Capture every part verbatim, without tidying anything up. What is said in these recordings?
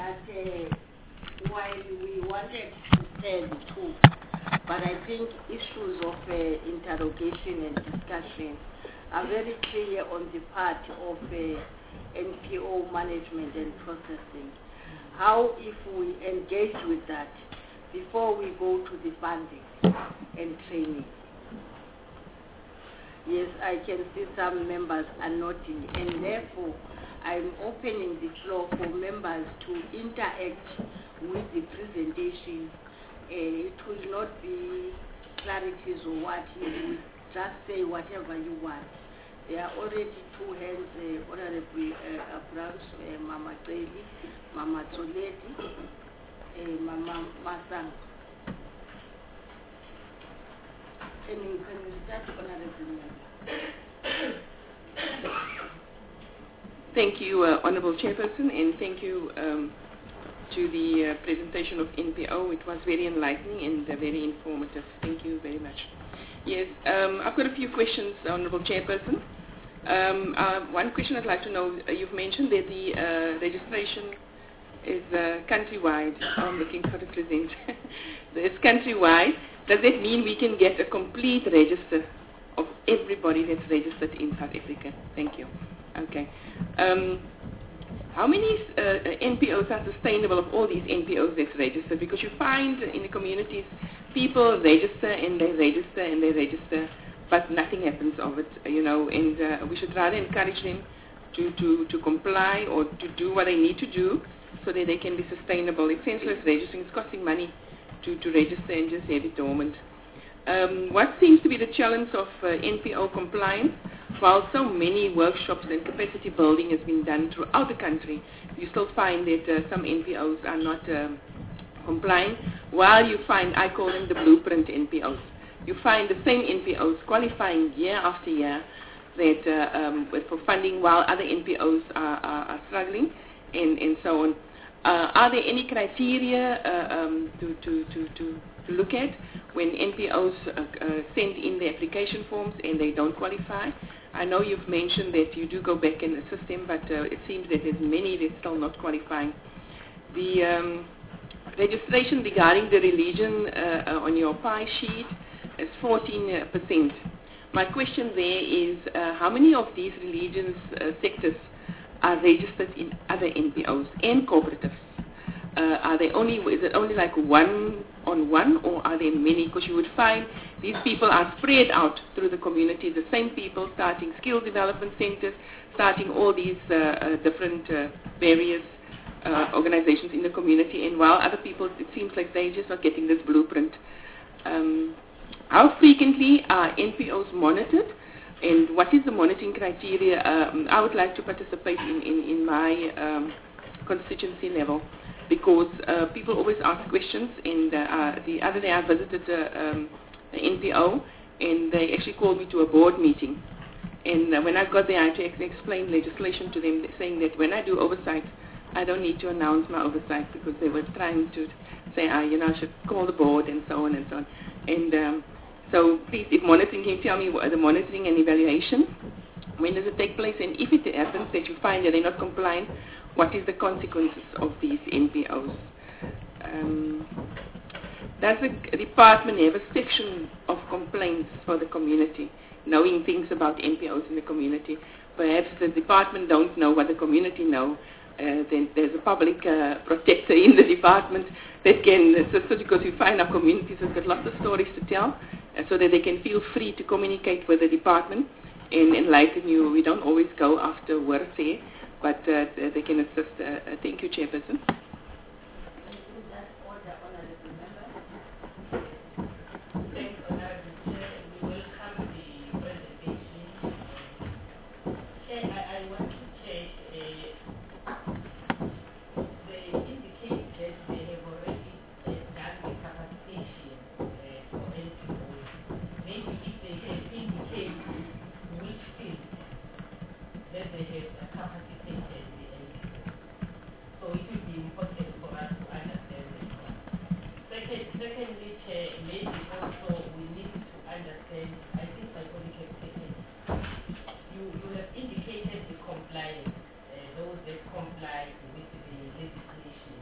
that uh, while we wanted to tell the truth, but I think issues of uh, interrogation and discussion are very clear on the part of uh, N P O management and processing. How, if we engage with that before we go to the funding and training? Yes, I can see some members are nodding, and therefore I'm opening the floor for members to interact with the presentation. Uh, it will not be clarities or what, you will just say whatever you want. There are already two hands, uh, Honorable uh, Abrams, uh, Mama Teli, Mama Toledi, uh, Mama Masang. Can you, can you start, Honorable Member? Thank you, uh, Honorable Chairperson, and thank you um, to the uh, presentation of N P O. It was very enlightening and uh, very informative. Thank you very much. Yes, um, I've got a few questions, Honorable Chairperson. Um, uh, one question I'd like to know, uh, you've mentioned that the uh, registration is uh, countrywide. Oh, I'm looking for the present. It's countrywide. Does that mean we can get a complete register of everybody that's registered in South Africa? Thank you. Okay. Um, how many uh, N P Os are sustainable of all these N P Os that's registered? Because you find in the communities people register and they register and they register, but nothing happens of it, you know, and uh, we should rather encourage them to, to, to comply or to do what they need to do so that they can be sustainable. It's senseless registering. It's costing money to, to register and just have it dormant. Um, what seems to be the challenge of uh, N P O compliance? While so many workshops and capacity building has been done throughout the country, you still find that uh, some N P Os are not um, complying, while you find, I call them the blueprint N P Os. You find the same N P Os qualifying year after year that uh, um, for funding while other N P Os are, are, are struggling and, and so on. Uh, are there any criteria uh, um, to, to, to, to, to look at when N P Os uh, uh, send in the application forms and they don't qualify? I know you've mentioned that you do go back and assist them, but uh, it seems that there's many that's still not qualifying. The um, registration regarding the religion uh, uh, on your pie sheet is fourteen percent. My question there is uh, how many of these religions uh, sectors are registered in other N P Os and cooperatives? Uh, are they only, is it only like one on one, or are there many? Because you would find these people are spread out through the community, the same people starting skill development centers, starting all these uh, uh, different uh, various uh, organizations in the community, and while other people, it seems like they're just not getting this blueprint. Um, how frequently are N P Os monitored, and what is the monitoring criteria? Um, I would like to participate in, in, in my um, constituency level, because uh, people always ask questions, and uh, uh, the other day I visited uh, um, the N P O, and they actually called me to a board meeting. And uh, when I got there, I had to explain legislation to them, saying that when I do oversight, I don't need to announce my oversight, because they were trying to say, ah, you know, I should call the board and so on and so on. And um, so please, if monitoring, can you tell me what the monitoring and evaluation? When does it take place? And if it happens that you find that they're not compliant, what is the consequences of these N P Os? Um, does the department have a section of complaints for the community, knowing things about N P Os in the community? Perhaps the department don't know what the community know. Uh, then there's a public uh, protector in the department that can assist us, because we find our communities have got lots of stories to tell, uh, so that they can feel free to communicate with the department and enlighten you. We don't always go after words here, but uh, they can assist. Uh, uh, thank you, Chairperson. Indicated the compliance, uh, those that comply with the legislation.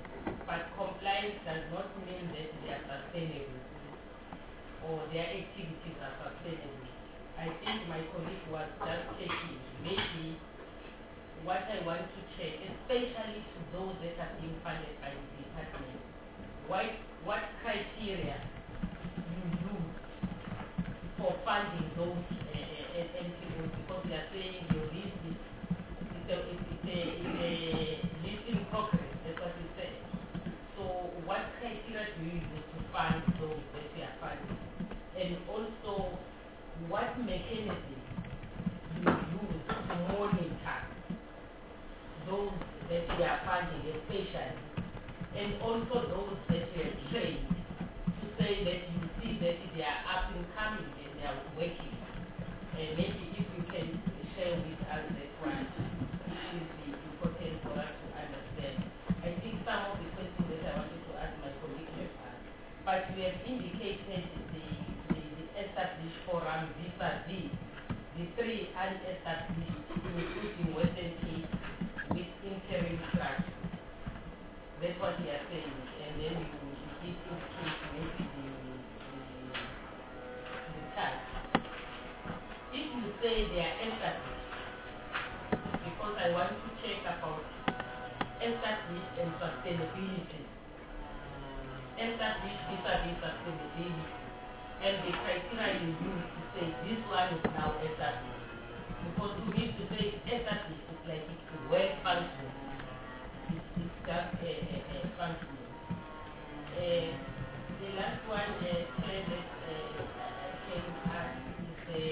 compliant does not mean that they are sustainable or their activities are sustainable. I think my colleague was just checking. Maybe what I want to check, especially to those that are being funded by the department, why, what criteria you use for funding those uh, uh, N P Os, because they are saying your list is it's a, it's a, it's a list in progress, that's what you said. So what criteria do you use to fund those that you are funding? And also, what mechanism you use to monitor those that you are funding, especially, and also those that you have trained, to say that you see that they are up and coming and they are working. And maybe if you can share with us that one, it is important for us to understand. I think some of the questions that I wanted to ask my colleague have asked, but we have indicated the, the, the established forum vis-a-vis the three unestablished, including Western Cape, with interim structure. That's what we are saying. And then you, you give indicate maybe the, the, the type. If you say they are established, because I want to check about established and sustainability. Established vis-a-vis sustainability. And the criteria you use to say this one is now established. Because you need to say established, it's like it's well functioning. It's, it's just a, a, a functioning. Uh, the last one uh, said that uh, I came at is the,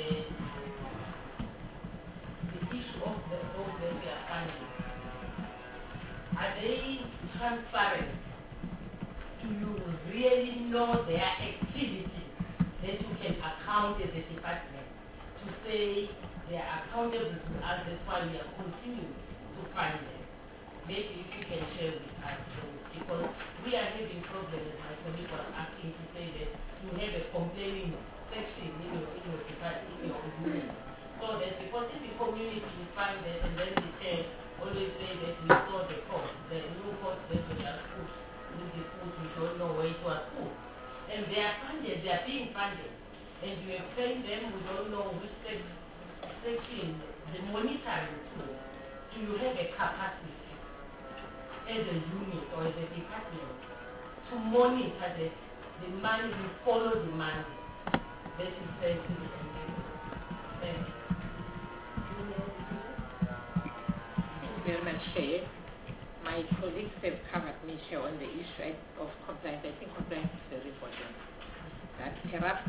the issue of the those that we are funding. Are they transparent? Do you really know their activity that you can account as a department to say they are accountable to us, that's why we are continuing to fund them? Maybe if you can share with us those, because we are having problems, my colleague was asking to say that you have a complaining section in your, in your department, in your unit. So that because if the community is funded and then the chair always say that we saw the cost, the new cost that we have put with the food, we don't know where it was put. And they are funded, they are being funded. And you have trained them, we don't know which section, the monitoring tool. Do you have a capacity as a unit or as a department to monitor the, the money, you follow the money that is sent to the N P O? Thank you. Thank you very much, Chair. My colleagues have covered me, Chair, on the issue of compliance. I think compliance is very important. That perhaps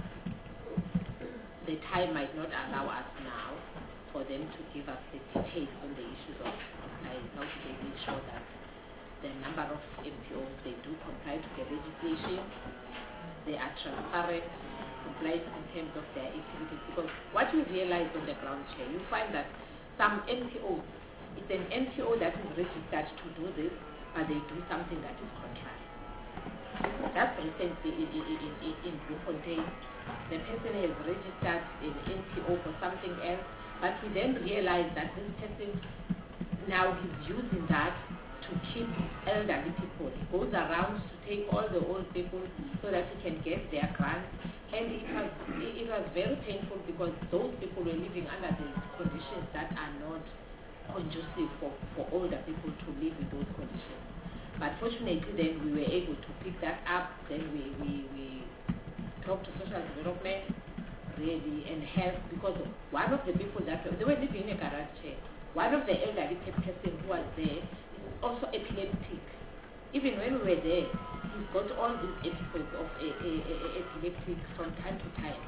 the time might not allow us now for them to give us the details on the issues of compliance. Now they make sure that the number of N P Os, they do comply to the legislation, they are transparent, compliant in terms of their activities. Because what you realize on the ground, Chair, you find that some N P Os, it's an N P O that is registered to do this, but they do something that is contrary. Just recently in, in, in, in, in Bloemfontein, the person has registered an N P O for something else, but we then realize that this person now is using that to keep elderly people. He goes around to take all the old people so that he can get their grants. And it was, it was very painful because those people were living under the conditions that are not conducive for, for older people to live in those conditions. But fortunately then we were able to pick that up. Then we, we, we talked to social development really and health, because one of the people that were, they were living in a garage chair. One of the elderly person who was there is also epileptic. Even when we were there, he's got all these episodes of a, a, a, a epileptic from time to time.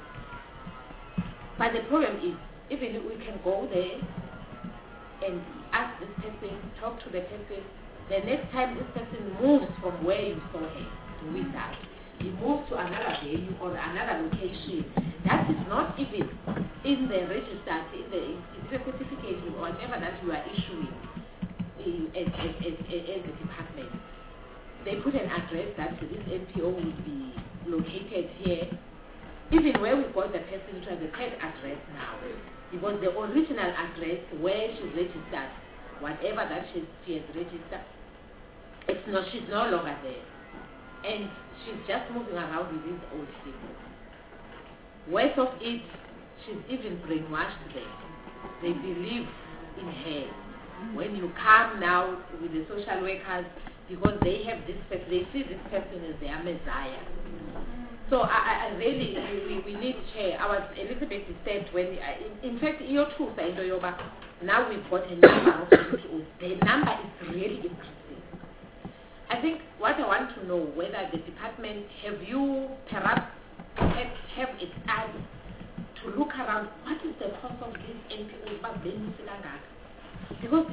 But the problem is, even we can go there and ask this person, talk to the person, the next time this person moves from where you saw him doing that, he moves to another venue or another location. That is not even in the register, in the, in the certificate or whatever that you are issuing uh, as, as, as, as a department. They put an address that this N P O would be located here. Even where we got the person, it was a third address now. It was the original address where she's registered, whatever that she, she has registered. It's not, she's no longer there. and she's just moving around with these old people. Worst of it, she's even brainwashed them. They believe in her. When you come now with the social workers, because they have this person, they see this person as their messiah. So I, I really, we, we need Chair. I was a little bit disturbed when, I, in, in fact, your truth, now we've got a number of N P Os. The number is really increasing. I think what I want to know, whether the department, have you perhaps have, have a study to look around, what is the cost of these N P Os? Because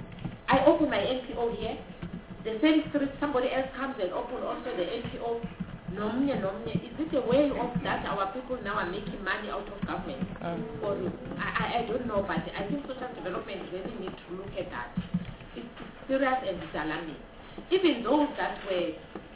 I open my N P O here, the same street, somebody else comes and open also the N P O. Nomnia, nomnia. Is it a way of that our people now are making money out of government? Um. Or I, I don't know, but I think social development really need to look at that. It's serious and it's alarming. Even those that were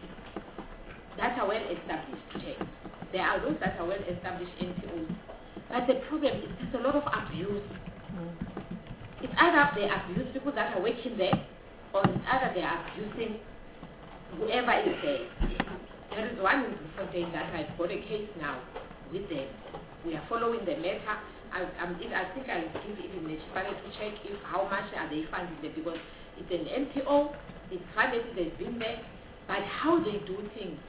that are well established, there are those that are well established N P Os. But the problem is there's a lot of abuse. Mm. It's either they abuse people that are working there, or it's either they are abusing whoever is there. There is one in Fontaine that I've got a case now with them. We are following the matter. I, I'm, I think I'll give even the municipality to check if how much are they funding there, because it's an N P O, it's funded, they've been there, but how they do things,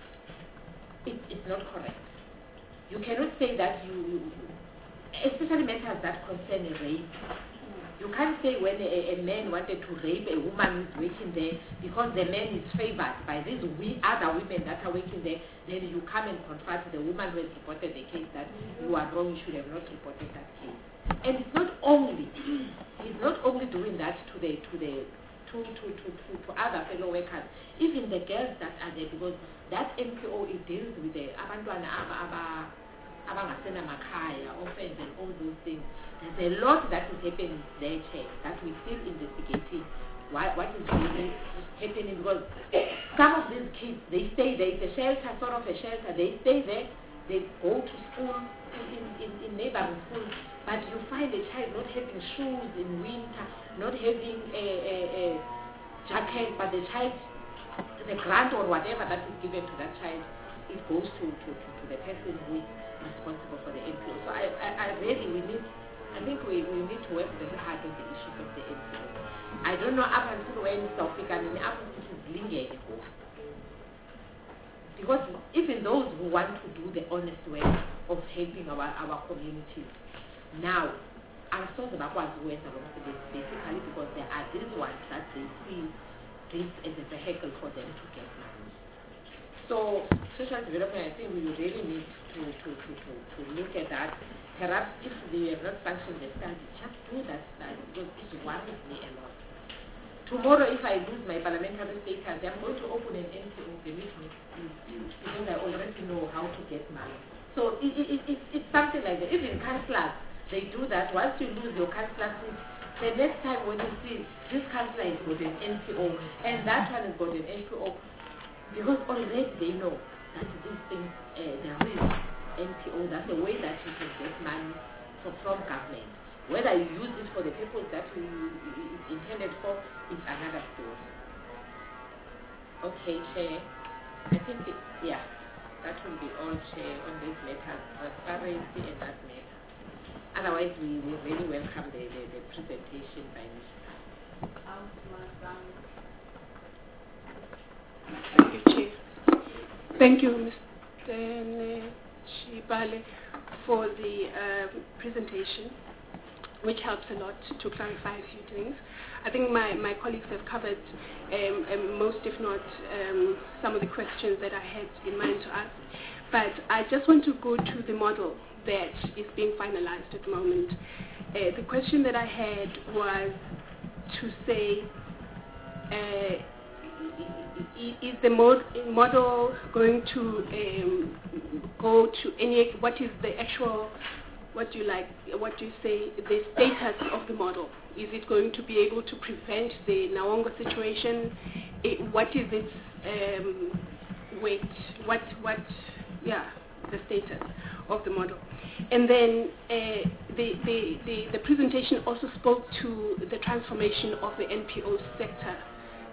it, it's not correct. You cannot say that you, you especially matters that concern rape. You can't say when a, a man wanted to rape a woman who's working there, because the man is favored by these we, other women that are working there, then you come and confront the woman who has reported the case that you are wrong, you should have not reported that case. And it's not only, he's not only doing that to the to the to to, to, to, to other fellow workers, even the girls that are there, because that N P O, it deals with the abantwana aba aba abangasena makhaya, orphans and all those things. There's a lot that is happening there, Chair, that we're still investigating why, what is really happening, because some of these kids, they stay there, it's a shelter, sort of a shelter, they stay there, they go to school, in, in, in neighboring schools, but you find a child not having shoes in winter, not having a, a, a jacket, but the child, the grant or whatever that is given to that child, it goes to, to, to, to the person who is responsible for the N P O. So I, I, I really, we need, I think we, we need to work very hard on the issues of the N P O. I don't know up until when South Africa, I mean, up until it's lingering. Because even those who want to do the honest work of helping our, our communities, now, are so the backwards ways along the basically because there are these ones that they see this as a vehicle for them to get money. So social development, I think we really need to, to, to, to, to look at that. Perhaps if they have not functioned the study, just do that study, because it worries me a lot. Tomorrow, if I lose my parliamentary status, I'm going to open an N P O, believe me, because I already know how to get money. So it, it, it, it, it's something like that. Even councillors, they do that. Once you lose your councillor seat, the next time when you see this councillor has got an N P O and that one has got an N P O, because already they know that these things, uh, there is N P O, that's a way that you can get money from, from government. Whether you use it for the people that you, it's intended for, is another story. Okay, Chair. I think, it, yeah, that will be all, Chair, on this matter, transparency and that matter. Otherwise, we, we really welcome the, the, the presentation by Mister Thank you, Chief. Thank you, Mister Nchibale, for the um, presentation, which helps a lot to clarify a few things. I think my, my colleagues have covered um, um, most, if not um, some of the questions that I had in mind to ask. But I just want to go to the model that is being finalized at the moment. Uh, the question that I had was to say, uh, is the mod model going to um, go to any, what is the actual, what do you like, what do you say, the status of the model? Is it going to be able to prevent the Naongo situation? It, what is its um, weight? What, what, yeah, the status of the model? And then uh, the, the, the, the presentation also spoke to the transformation of the N P O sector.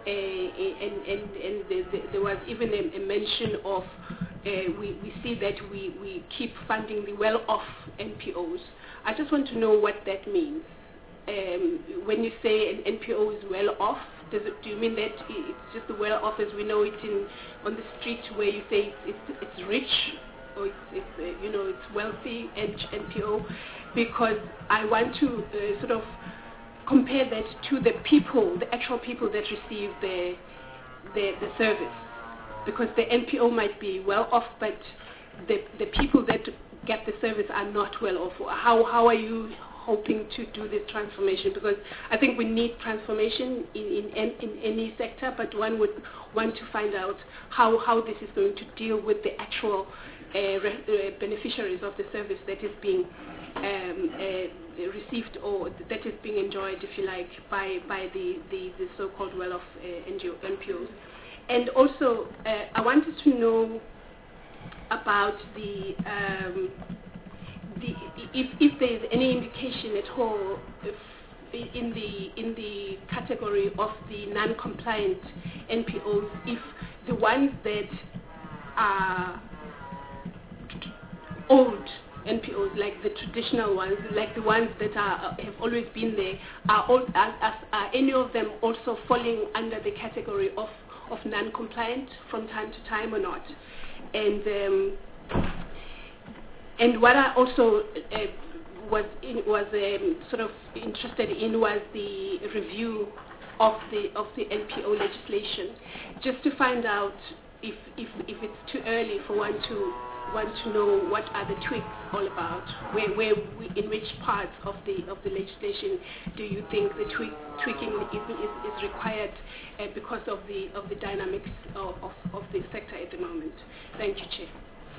uh, and, and, and the, the, there was even a, a mention of uh, we, we see that we, we keep funding the well-off N P Os. I just want to know what that means. Um, when you say an N P O is well-off, does it, do you mean that it's just the well-off as we know it in on the street, where you say it's, it's, it's rich, or it's, it's uh, you know, it's wealthy N P O? Because I want to uh, sort of compare that to the people, the actual people that receive the, the, the service. Because the N P O might be well off, but the, the people that get the service are not well off. How, how are you hoping to do this transformation? Because I think we need transformation in, in, in any sector, but one would want to find out how, how this is going to deal with the actual uh, re, uh, beneficiaries of the service that is being um, uh, received, or that is being enjoyed, if you like, by, by the, the, the so-called well-off uh, N G O, N P Os. And also, uh, I wanted to know about the, um, the if, if there is any indication at all if in the in the category of the non-compliant N P Os, if the ones that are old N P Os, like the traditional ones, like the ones that are, have always been there, are, all, are, are any of them also falling under the category of, of non-compliant from time to time or not? And um, and what I also uh, was in, was um, sort of interested in was the review of the of the N P O legislation, just to find out if if, if it's too early for one to want to know what are the tweaks all about, where, where we, in which parts of the of the legislation do you think the tweak, tweaking is, is, is required uh, because of the of the dynamics of, of, of the sector at the moment. Thank you, Chair.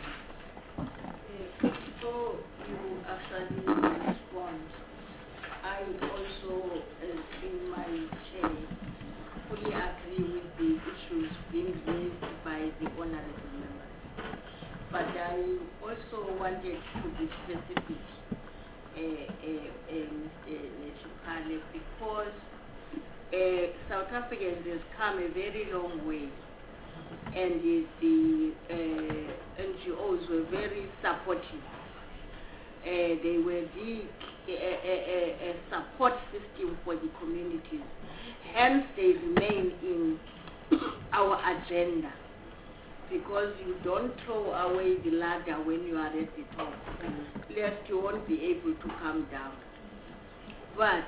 Uh, before you actually respond, I also, uh, in my chair, fully agree with the issues being raised by the honourable members. But I also wanted to be specific, uh, uh, uh, uh, because uh, South Africans has come a very long way, and uh, the uh, N G Os were very supportive. Uh, they were the uh, uh, uh, support system for the communities. Hence, they remain in our agenda. Because you don't throw away the ladder when you are at the top, lest you won't be able to come down. But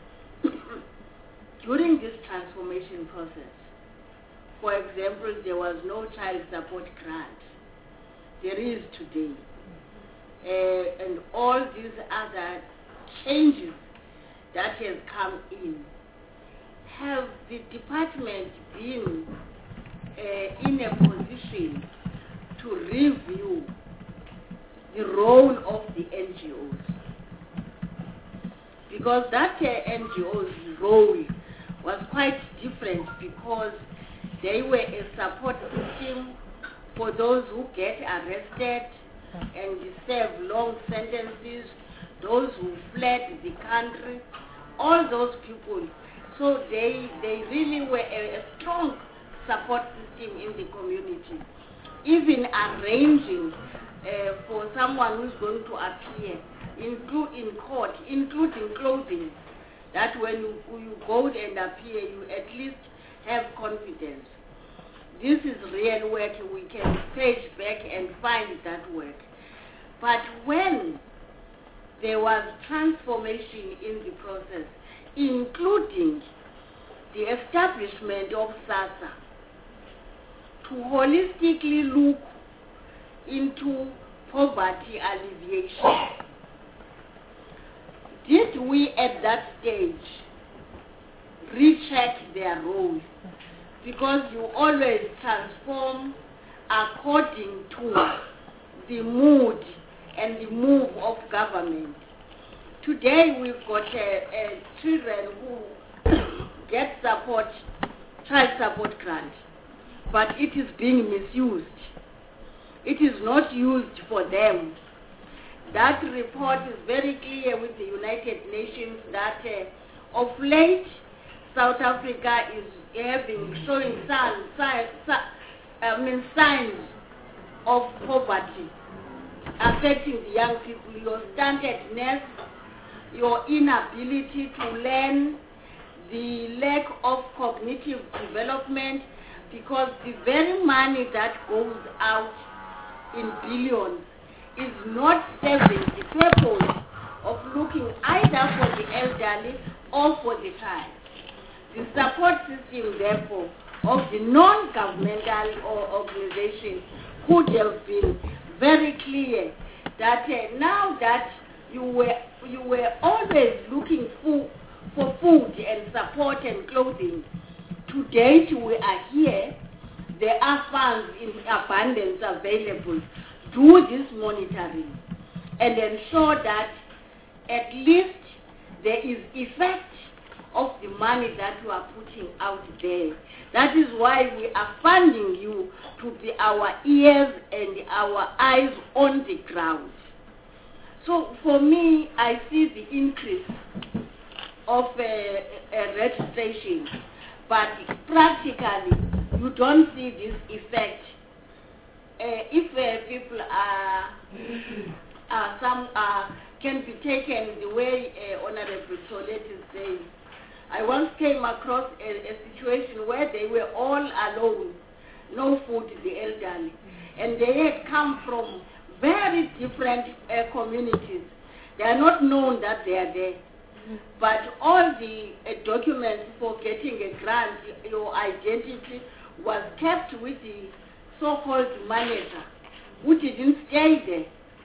during this transformation process, for example, there was no child support grant. There is today. Uh, and all these other changes that has come in, have the department been Uh, in a position to review the role of the N G Os? Because that uh, N G O's role was quite different, because they were a support system for those who get arrested and serve long sentences, those who fled the country, all those people. So they, they really were a, a strong support system in the community, even arranging uh, for someone who's going to appear include in court, including clothing, that when you, you go and appear, you at least have confidence. This is real work. We can page back and find that work. But when there was transformation in the process, including the establishment of SASSA, to holistically look into poverty alleviation, did we at that stage recheck their role? Because you always transform according to the mood and the move of government. Today we've got uh, uh, children who get support, child support grant, but it is being misused. It is not used for them. That report is very clear with the United Nations that uh, of late South Africa is having showing signs, signs, I mean signs of poverty affecting the young people, your stuntedness, your inability to learn, the lack of cognitive development, because the very money that goes out in billions is not serving the purpose of looking either for the elderly or for the child. The support system, therefore, of the non-governmental organization could have been very clear that uh, now that you were you were always looking for for food and support and clothing, to date we are here. There are funds in abundance available. Do this monitoring and ensure that at least there is effect of the money that you are putting out there. That is why we are funding you to be our ears and our eyes on the ground. So for me, I see the increase of uh, uh, registration, but practically you don't see this effect. Uh, if uh, people are, uh, some uh, can be taken the way uh, Honorable Tolet is saying. I once came across a, a situation where they were all alone, no food, the elderly, and they had come from very different uh, communities. They are not known that they are there, but all the uh, documents for getting a grant, your identity was kept with the so-called manager, who didn't stay there.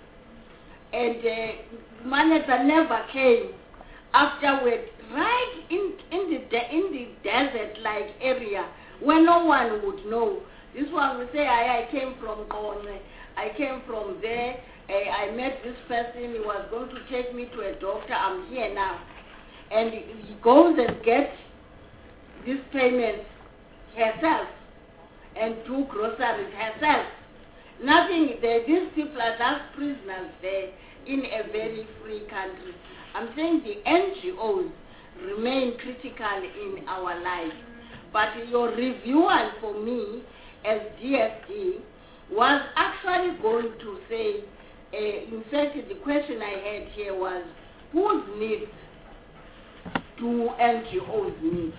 And uh, manager never came afterward, right in, in, the, in the desert-like area where no one would know. This one will say, I, I came from Gone, I came from there, uh, I met this person, he was going to take me to a doctor, I'm here now. And he goes and gets this payment herself and do groceries herself. Nothing there. These people are just prisoners there in a very free country. I'm saying the N G Os remain critical in our lives. But your reviewer for me as D S D was actually going to say, uh, in fact the question I had here was, whose needs do N G Os need?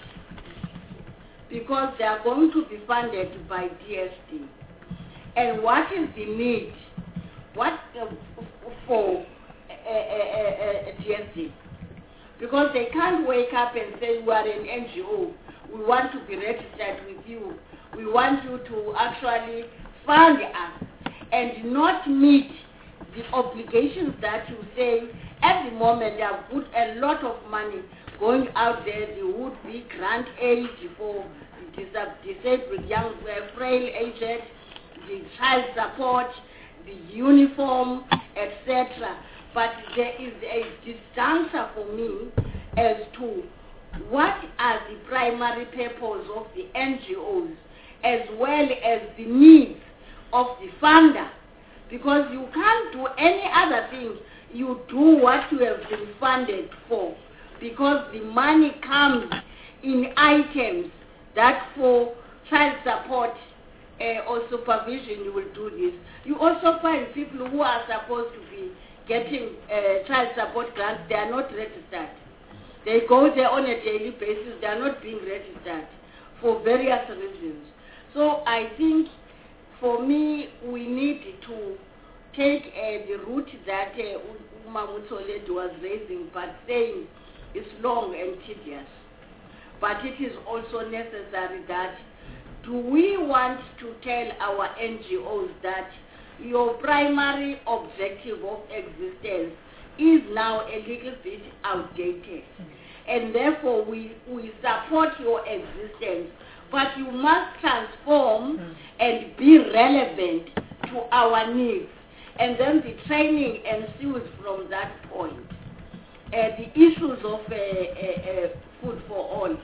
Because they are going to be funded by D S D. And what is the need? What uh, for uh, uh, uh, D S D? Because they can't wake up and say, we are an N G O, we want to be registered with you, we want you to actually fund us, and not meet the obligations that you say. At the moment, they have put a lot of money going out there. There would be grant aid for disabled young, uh, frail aged, the child support, the uniform, et cetera. But there is a disjuncture for me as to what are the primary purpose of the N G Os as well as the needs of the funder. Because you can't do any other thing. You do what you have been funded for. Because the money comes in items that for child support uh, or supervision you will do this. You also find people who are supposed to be getting uh, child support grants, they are not registered. They go there on a daily basis, they are not being registered for various reasons. So I think for me we need to take uh, the route that uh, Uma Mutsoledu was raising, but saying it's long and tedious. But it is also necessary that, do we want to tell our N G Os that your primary objective of existence is now a little bit outdated, and therefore we, we support your existence, but you must transform mm. and be relevant to our needs, and then the training ensues from that point. Uh, the issues of uh, uh, uh, food for all,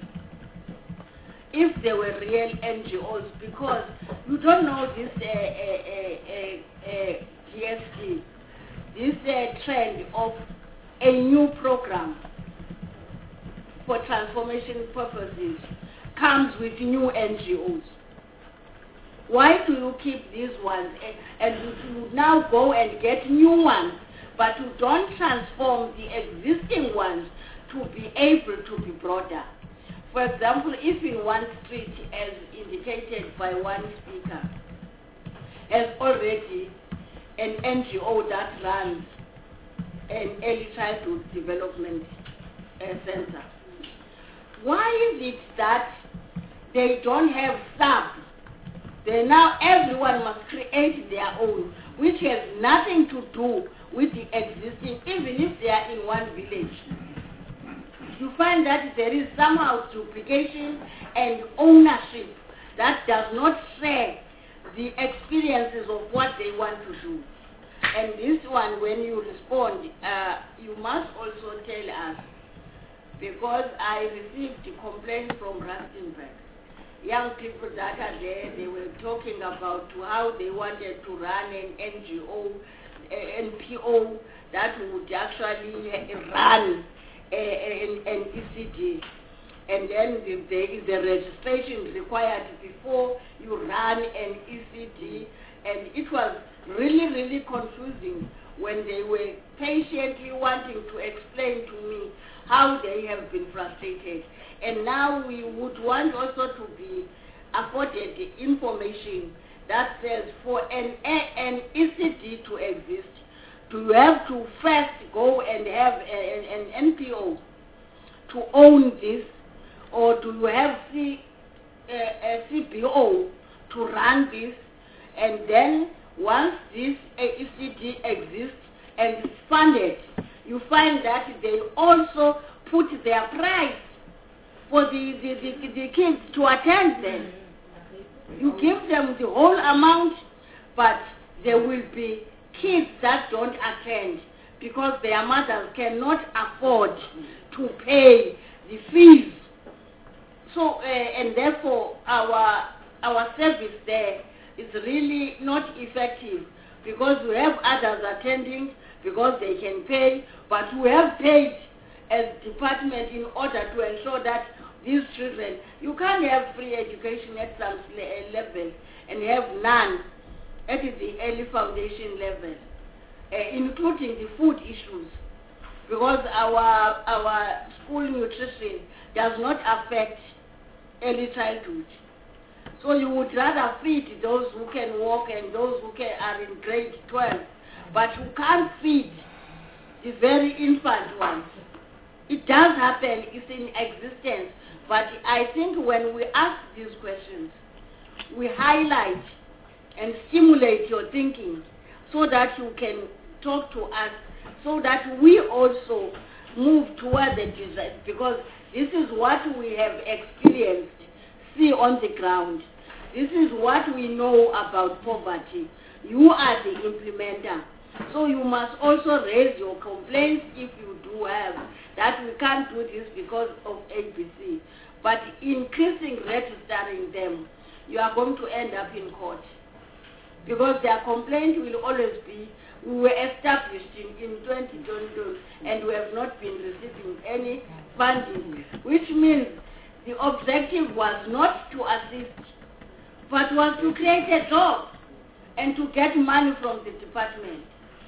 if they were real N G Os, because you don't know this uh, uh, uh, uh, D S D, this uh, trend of a new program for transformation purposes comes with new N G Os? Why do you keep these ones and, and you, you now go and get new ones, but you don't transform the existing ones to be able to be broader? For example, if in one street, as indicated by one speaker, has already an N G O that runs an early childhood development uh, center, why is it that they don't have subs? They now, everyone must create their own, which has nothing to do with the existing, even if they are in one village. You find that there is somehow duplication and ownership that does not share the experiences of what they want to do. And this one, when you respond, uh, you must also tell us, because I received a complaint from Rustenburg. Young people that are there, they were talking about how they wanted to run an N G O, N P O that would actually run an, an E C D. And then the, there is a registration required before you run an E C D. And it was really, really confusing when they were patiently wanting to explain to me how they have been frustrated. And now we would want also to be afforded the information that says for an, an E C D to exist, do you have to first go and have an, an N P O to own this, or do you have C, uh, a C B O to run this? And then once this uh, E C D exists and is funded, you find that they also put their price for the, the, the, the kids to attend them. You give them the whole amount, but there will be kids that don't attend because their mothers cannot afford to pay the fees. So, uh, and therefore, our, our service there is really not effective because we have others attending because they can pay, but we have paid as department in order to ensure that these children, you can't have free education at some level and have none at the early foundation level, uh, including the food issues, because our, our school nutrition does not affect early childhood. So you would rather feed those who can walk and those who can, are in grade twelve, but you can't feed the very infant ones. It does happen, it's in existence, but I think when we ask these questions, we highlight and stimulate your thinking so that you can talk to us, so that we also move toward the design, because this is what we have experienced, see on the ground. This is what we know about poverty. You are the implementer. So you must also raise your complaints if you do have that we can't do this because of A B C. But increasing registering them, you are going to end up in court. Because their complaint will always be, we were established in, in twenty twenty and we have not been receiving any funding, which means the objective was not to assist, but was to create a job and to get money from the department.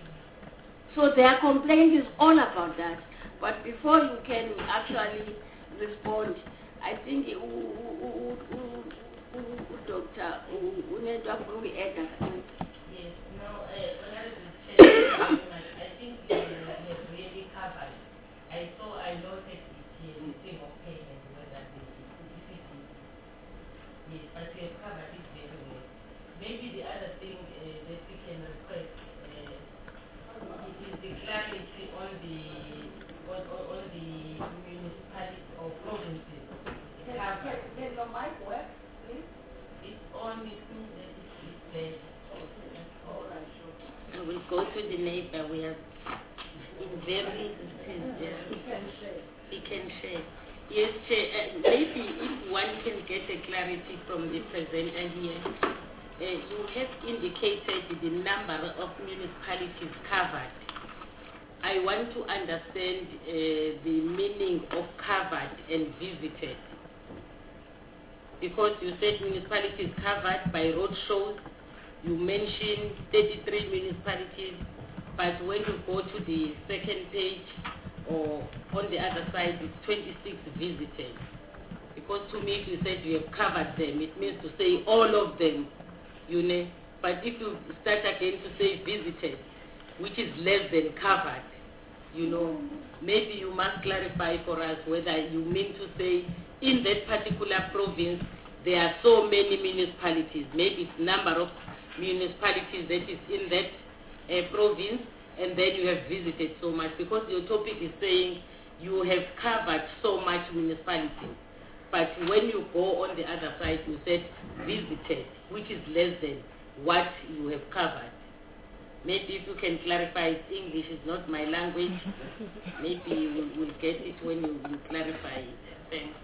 So their complaint is all about that. But before you can actually respond, I think Doctor Unedwa Kuru Eda. Yes, no, uh, I think we have really covered. I saw, I noted it here, the thing of payment, whether the E C D. Yes, but we have covered it very well. Maybe the other thing uh, that we can request uh, is the clarity on the on, on, on the municipalities or provinces covered. Can your mic work, please? It's on, it's in the, it's there. All right, sure. I will go to the neighbor. We are in very distance. We can share. We can share. Yes, Chair, uh, maybe if one can get a clarity from the presenter here. Uh, you have indicated the number of municipalities covered. I want to understand uh, the meaning of covered and visited. because you said municipalities covered by road shows. You mentioned thirty-three municipalities, but when you go to the second page or on the other side, it's twenty-six visited. Because to me, if you said you have covered them, it means to say all of them, you know. But if you start again to say visited, which is less than covered, you know, maybe you must clarify for us whether you mean to say in that particular province there are so many municipalities, maybe it's number of municipalities that is in that uh, province, and then you have visited so much, because your topic is saying you have covered so much municipalities. But when you go on the other side, you said visited, which is less than what you have covered. Maybe if you can clarify, English is not my language. Maybe you will get it when you, you clarify it. Thanks.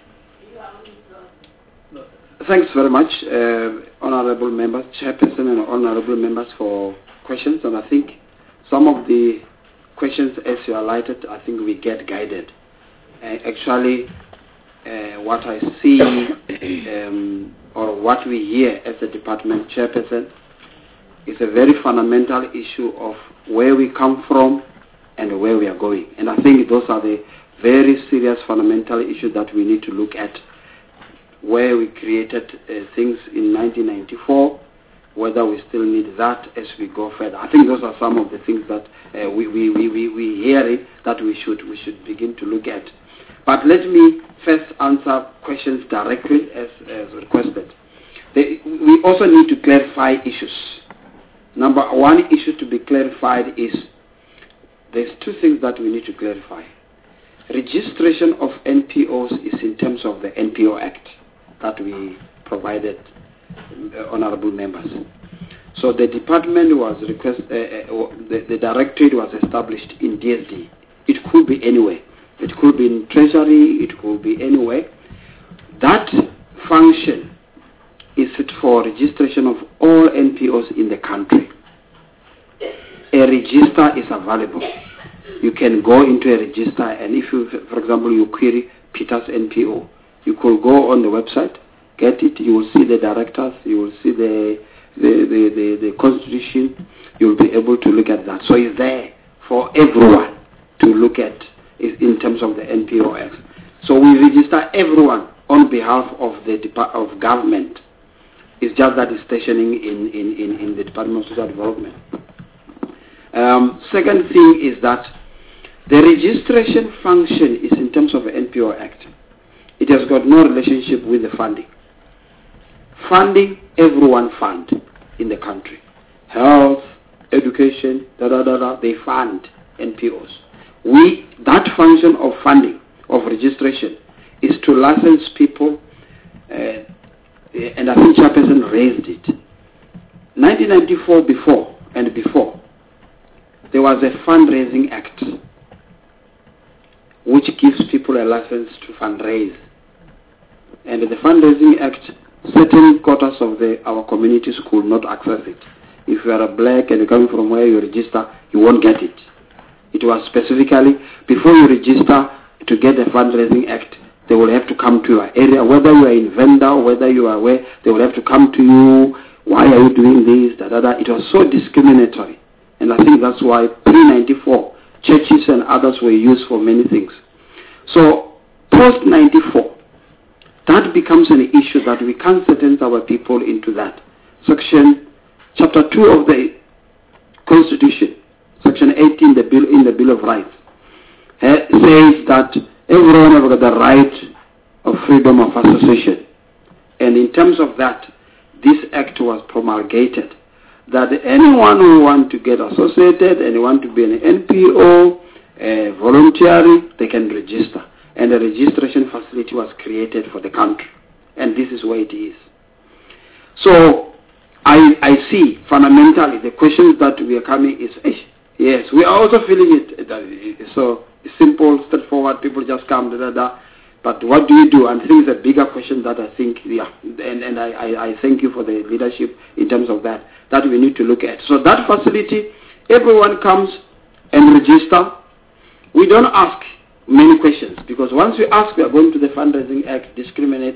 No. Thanks very much, uh, honorable members, chairperson and honorable members for questions. And I think some of the questions, as you highlighted, I think we get guided. Uh, actually, uh, what I see um, or what we hear as a department chairperson is a very fundamental issue of where we come from and where we are going. And I think those are the very serious fundamental issues that we need to look at, where we created uh, things in nineteen ninety-four, whether we still need that as we go further. I think those are some of the things that uh, we, we, we, we, we hear it, that we should, we should begin to look at. But let me first answer questions directly as, as requested. They, we also need to clarify issues. Number one issue to be clarified is, there's two things that we need to clarify. Registration of N P Os is in terms of the N P O Act that we provided, uh, honorable members. So the department was request, uh, uh, the, the directorate was established in D S D. It could be anywhere. It could be in Treasury, it could be anywhere. That function is it for registration of all N P Os in the country. A register is available. You can go into a register, and if you, for example, you query Peter's N P O, you could go on the website, get it, you will see the directors, you will see the the, the, the, the constitution, you will be able to look at that. So it's there for everyone to look at in terms of the N P O Act. So we register everyone on behalf of the Department of Government. It's just that it's stationing in, in, in, in the Department of Social Development. Um, second thing is that the registration function is in terms of the N P O Act. It has got no relationship with the funding. Funding, everyone fund in the country. Health, education, da da da da, they fund N P Os. We, that function of funding, of registration, is to license people, uh, and I think Chairperson raised it. nineteen ninety-four before, and before, there was a fundraising act which gives people a license to fundraise. And the fundraising act, certain quarters of the, our communities could not access it. If you are a black and you're coming from where you register, you won't get it. It was specifically, before you register to get a fundraising act, they will have to come to your area, whether you are in Venda or whether you are where, they will have to come to you. Why are you doing this? Da, da, da. It was so discriminatory. And I think that's why pre ninety-four, churches and others were used for many things. So, post ninety-four, that becomes an issue that we can't sentence our people into that. Section, chapter two of the Constitution, section eighteen the bill, in the Bill of Rights, uh, says that everyone has got the right of freedom of association. And in terms of that, this act was promulgated, that anyone who wants to get associated and want to be an N P O, uh, voluntary, they can register. And a registration facility was created for the country. And this is where it is. So, I, I see fundamentally the questions that we are coming is, eh, yes, we are also feeling it. So, simple, straightforward, people just come, da da da. But what do you do? And I think it's a bigger question that I think, yeah, and, and I, I, I thank you for the leadership in terms of that, that we need to look at. So that facility, everyone comes and register. We don't ask many questions, because once we ask, we are going to the Fundraising Act, discriminatory.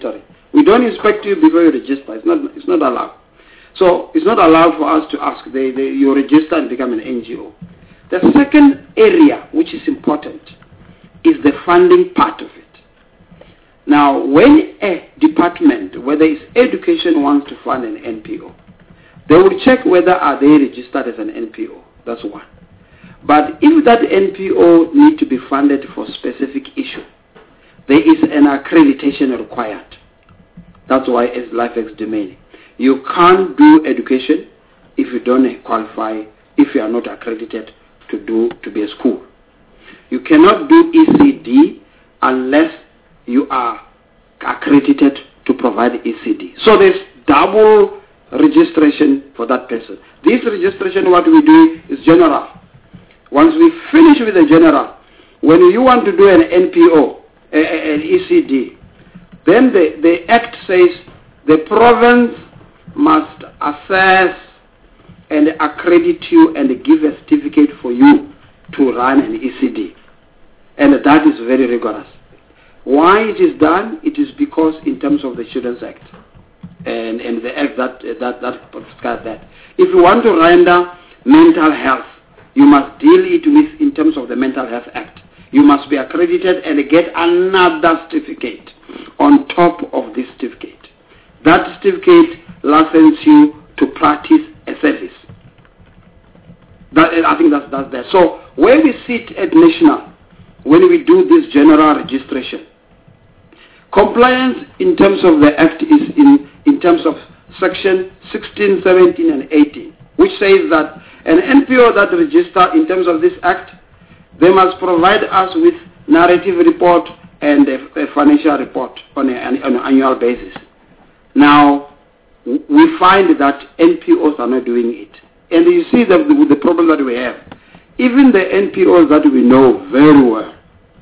We don't inspect you before you register. It's not, it's not allowed. So it's not allowed for us to ask. They, they, you register and become an N G O. The second area, which is important, is the funding part of it. Now, when a department, whether it's education, wants to fund an N P O, they will check whether are they registered as an N P O. That's one. But if that N P O need to be funded for a specific issue, there is an accreditation required. That's why it's LifeX domain. You can't do education if you don't qualify, if you are not accredited to do to be a school. You cannot do E C D unless you are accredited to provide E C D. So there's double registration for that person. This registration, what we do is general. Once we finish with the general, when you want to do an N P O, a, a, an E C D, then the, the Act says the province must assess and accredit you and give a certificate for you to run an E C D. And that is very rigorous. Why it is done? It is because in terms of the Children's Act and, and the Act that, that, that prescribes that. If you want to render mental health, you must deal it with in terms of the Mental Health Act. You must be accredited and get another certificate on top of this certificate. That certificate licenses you to practice a service. That, I think that's, that's there. So when we sit at national, when we do this general registration, compliance in terms of the Act is in, in terms of section sixteen, seventeen and eighteen, which says that an N P O that register in terms of this Act, they must provide us with narrative report and a, a financial report on, a, on an annual basis. Now, we find that N P Os are not doing it. And you see the, the, the problem that we have. Even the N P Os that we know very well,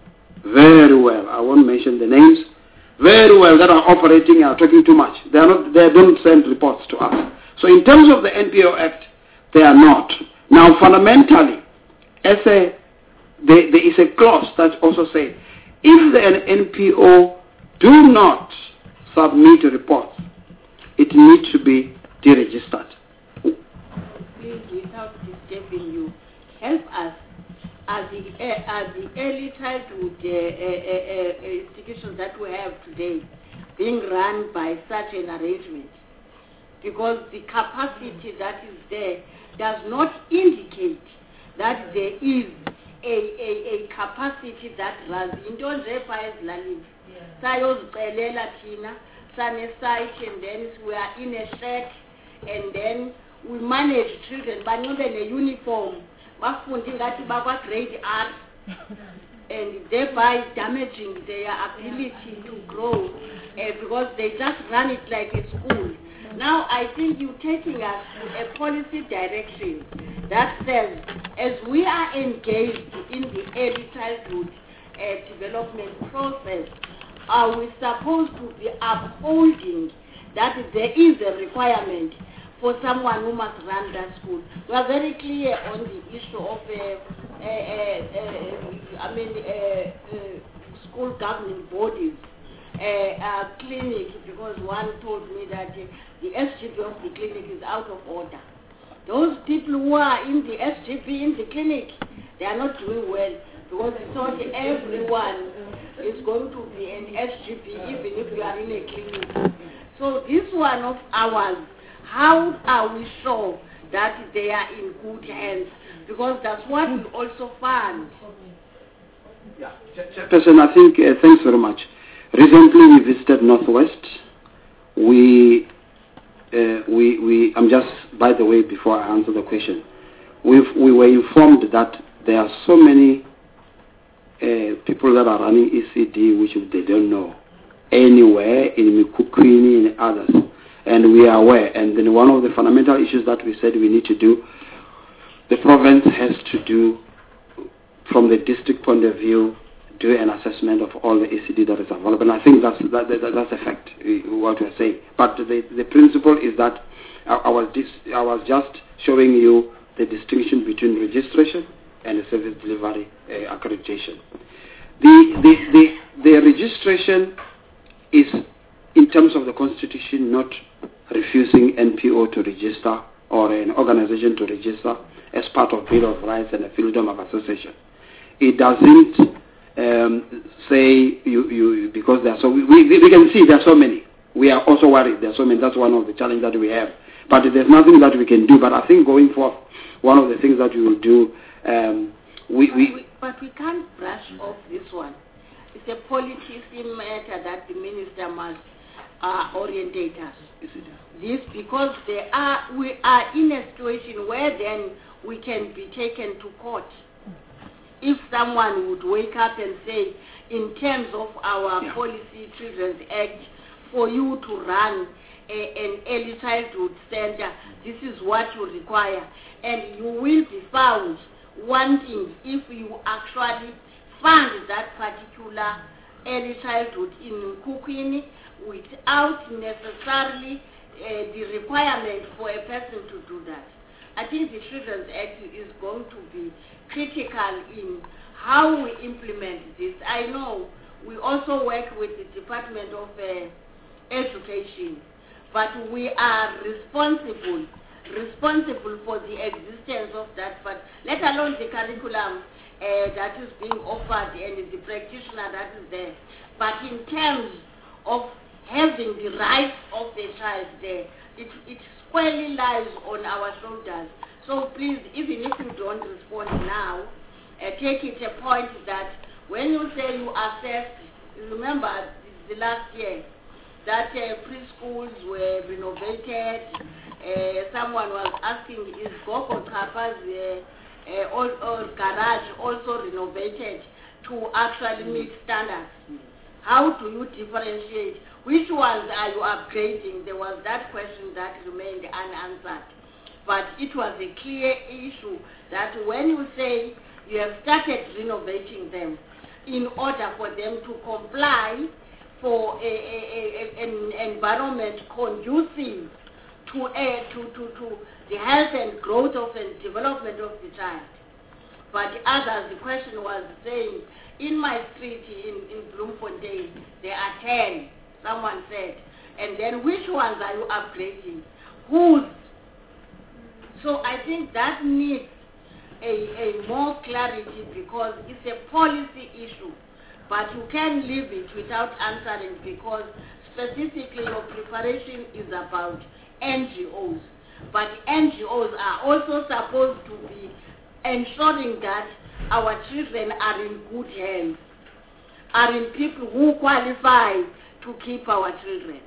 very well, I won't mention the names, very well, that are operating are talking too much. They, are not, they don't send reports to us. So in terms of the N P O Act, they are not. Now, fundamentally, as a, there, there is a clause that also says, if the N P O do not submit reports, it needs to be deregistered. Please, without disturbing you, help us as the, uh, as the early childhood uh, uh, uh, institutions that we have today being run by such an arrangement, because the capacity that is there does not indicate that there is a, a, a capacity that runs into ezilalini. Sayozicelela thina, sane site, and then we are in a shed, and then we manage children banxibe ne-uniform bafunde ngathi bakwa grade R, and thereby damaging their ability to grow uh, because they just run it like a school. Now I think you're taking us to a policy direction that says, as we are engaged in the early childhood uh, development process, are we supposed to be upholding that there is a requirement for someone who must run that school? We are very clear on the issue of, uh, uh, uh, uh, I mean, uh, uh, school governing bodies, uh, uh, clinic, because one told me that uh, the S G P of the clinic is out of order. Those people who are in the S G P in the clinic, they are not doing well, because we thought everyone is going to be an S G P even if you are in a clinic. So this one of ours, how are we sure that they are in good hands? Because that's what we also fund. Yeah, Chairperson, I think, uh, thanks very much. Recently we visited Northwest. We, uh, we, we, I'm just, by the way, before I answer the question, we've, we were informed that there are so many uh, people that are running E C D which they don't know anywhere in Mikukwini and others. And we are aware. And then one of the fundamental issues that we said we need to do, the province has to do, from the district point of view, do an assessment of all the E C D that is available. And I think that's, that, that, that's a fact, what we're saying. But the, the principle is that I, I, was dis, I was just showing you the distinction between registration and the service delivery uh, accreditation. The, the, the, the registration is in terms of the Constitution, not refusing N P O to register or an organization to register as part of Bill of Rights and the freedom of association. It doesn't um, say you, you because there are so we, we, we can see there are so many. We are also worried there are so many. That's one of the challenges that we have. But there's nothing that we can do. But I think going forward, one of the things that we will do, um, we, we, we but we can't brush off this one. It's a policy matter that the minister must uh, orientate us. This because they are we are in a situation where then we can be taken to court. If someone would wake up and say, in terms of our yeah. policy, Children's Act, for you to run a, an early childhood center, this is what you require, and you will be found wanting if you actually fund that particular early childhood in Kukwini without necessarily uh, the requirement for a person to do that. I think the Children's Act is going to be critical in how we implement this. I know we also work with the Department of uh, Education, but we are responsible responsible for the existence of that, but let alone the curriculum uh, that is being offered and the practitioner that is there. But in terms of having the rights of the child there, it, it squarely lies on our shoulders. So please, even if you don't respond now, uh, take it a point that when you say you assessed, remember the last year, that uh, preschools were renovated. Uh, someone was asking, is Gogo Kapa's uh, uh, old, old garage also renovated to actually meet standards? How do you differentiate? Which ones are you upgrading? There was that question that remained unanswered. But it was a clear issue that when you say you have started renovating them in order for them to comply for a, a, a, an environment conducive to, a, to, to, to the health and growth of and development of the child. But others, the question was saying, in my street in, in Bloemfontein, there are ten, someone said. And then which ones are you upgrading? Whose? So I think that needs a, a more clarity because it's a policy issue. But you can leave it without answering because specifically your preparation is about N G Os. But N G Os are also supposed to be ensuring that our children are in good hands, are in people who qualify to keep our children.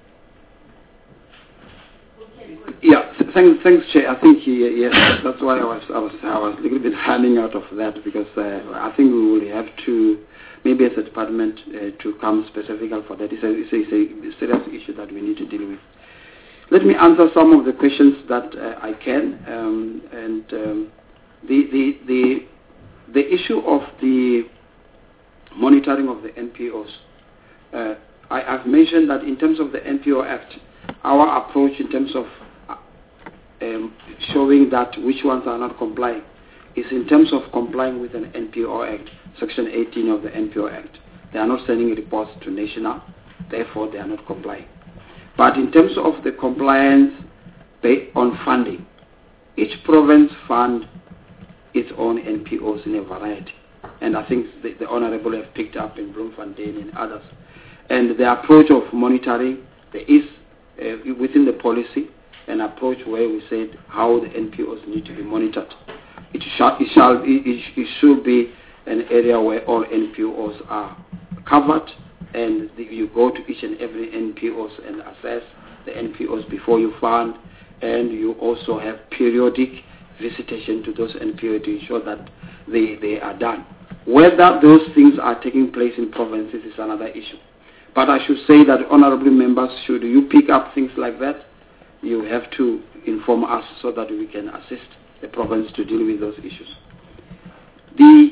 Yeah, thanks, thanks, Chair. I think he, yes, that's why I was, I was, I was a little bit running out of that because uh, I think we will have to, maybe as a department, uh, to come specifically for that. It's a, it's, a, it's a serious issue that we need to deal with. Let me answer some of the questions that uh, I can, um, and um, the the the the issue of the monitoring of the N P Os. Uh, I, I've mentioned that in terms of the N P O Act, our approach in terms of um, showing that which ones are not complying is in terms of complying with an N P O Act, Section eighteen of the N P O Act. They are not sending reports to national, therefore they are not complying. But in terms of the compliance on funding, each province fund its own N P Os in a variety. And I think the, the Honorable have picked up in Bloemfontein and others. And the approach of monitoring, there is uh, within the policy an approach where we said how the N P Os need to be monitored. It, shall, it, shall, it, it should be an area where all N P Os are covered, and the, you go to each and every N P Os and assess the N P Os before you fund, and you also have periodic visitation to those N P Os to ensure that they, they are done. Whether those things are taking place in provinces is another issue. But I should say that honorable members, should you pick up things like that, you have to inform us so that we can assist the province to deal with those issues. The,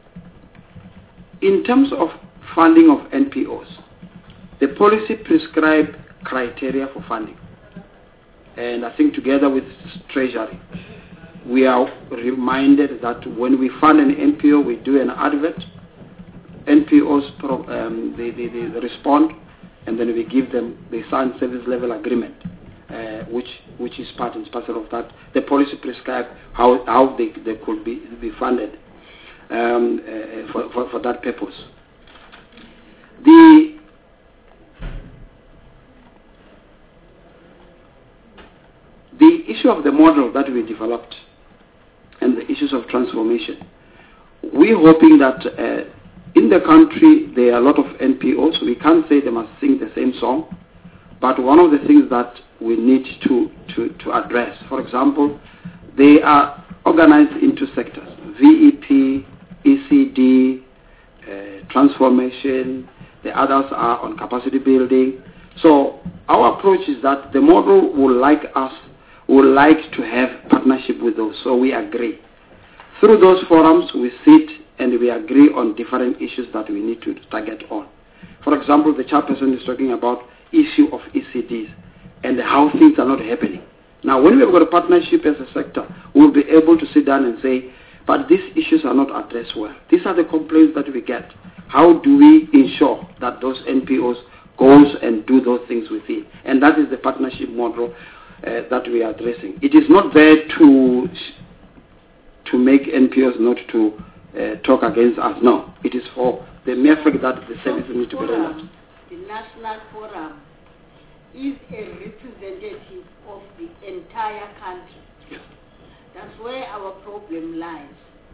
in terms of funding of N P Os, the policy prescribes criteria for funding. And I think together with Treasury, we are reminded that when we fund an N P O, we do an advert. N P Os pro, um, they, they, they respond, and then we give them the signed service level agreement, uh, which which is part and parcel of that. The policy prescribe how how they, they could be be funded um, uh, for, for for that purpose. The the issue of the model that we developed and the issues of transformation, we're hoping that uh, in the country there are a lot of N P Os. We can't say they must sing the same song, but one of the things that we need to, to, to address, for example, they are organized into sectors, V E P, E C D, uh, transformation, the others are on capacity building. So our approach is that the model would like us, would like to have partnership with those, so we agree. Through those forums, we sit and we agree on different issues that we need to target on. For example, the chairperson is talking about issue of E C Ds and how things are not happening. Now, when we've got a partnership as a sector, we'll be able to sit down and say, but these issues are not addressed well. These are the complaints that we get. How do we ensure that those N P Os goes and do those things within? And that is the partnership model uh, that we are addressing. It is not there to to make N P Os not to uh, talk against us. No, it is for the mere fact that the services need to be rendered. The National Forum is a representative of the entire country. Yes. That's where our problem lies.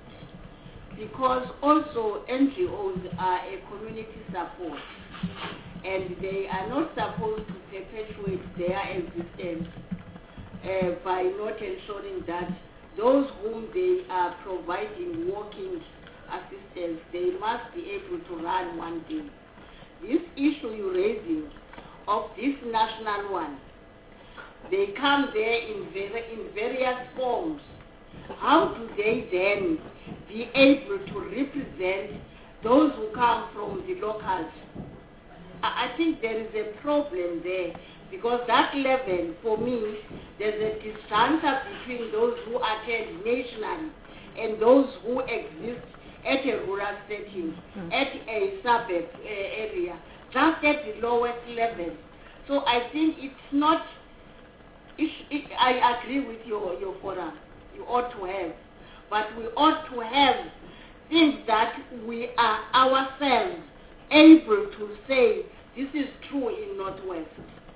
Because also N G Os are a community support, and they are not supposed to perpetuate their existence uh, by not ensuring that those whom they are providing working assistance, they must be able to run one day. This issue you're raising of this national one, they come there in, ver in various forms. How do they then be able to represent those who come from the locals? I, I think there is a problem there, because that level, for me, there's a distance between those who attend nationally and those who exist at a rural setting, mm. at a suburb uh, area, just at the lowest level. So I think it's not, it, it, I agree with your, your forum, you ought to have, but we ought to have things that we are ourselves able to say, this is true in Northwest.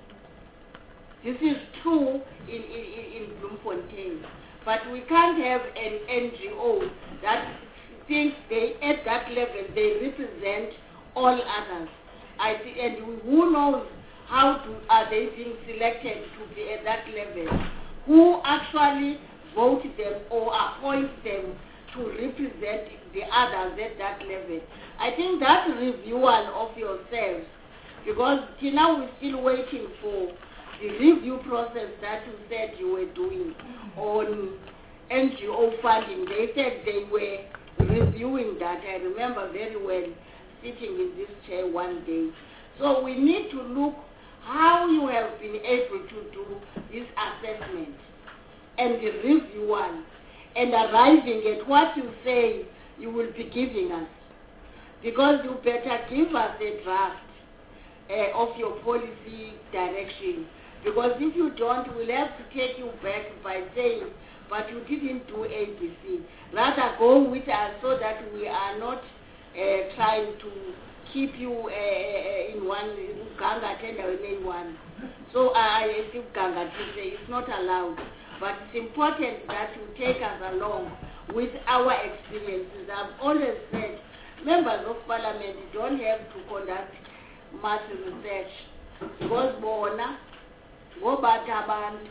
This is true in, in, in Bloemfontein. But we can't have an N G O that thinks they, at that level, they represent all others. I th and who knows how to, are they being selected to be at that level? Who actually vote them or appoint them to represent the others at that level? I think that review of yourselves, because till now we're still waiting for the review process that you said you were doing on N G O funding. They said they were reviewing that. I remember very well sitting in this chair one day. So we need to look how you have been able to do this assessment and the review one, and arriving at what you say you will be giving us. Because you better give us a draft uh, of your policy direction. Because if you don't, we'll have to take you back by saying, but you didn't do A B C. Rather go with us so that we are not uh, trying to keep you uh, in one ganga tender in one. So I think ganga it's not allowed. But it's important that you take us along with our experiences. I've always said, members of parliament don't have to conduct much research. Because bona, go batabantu.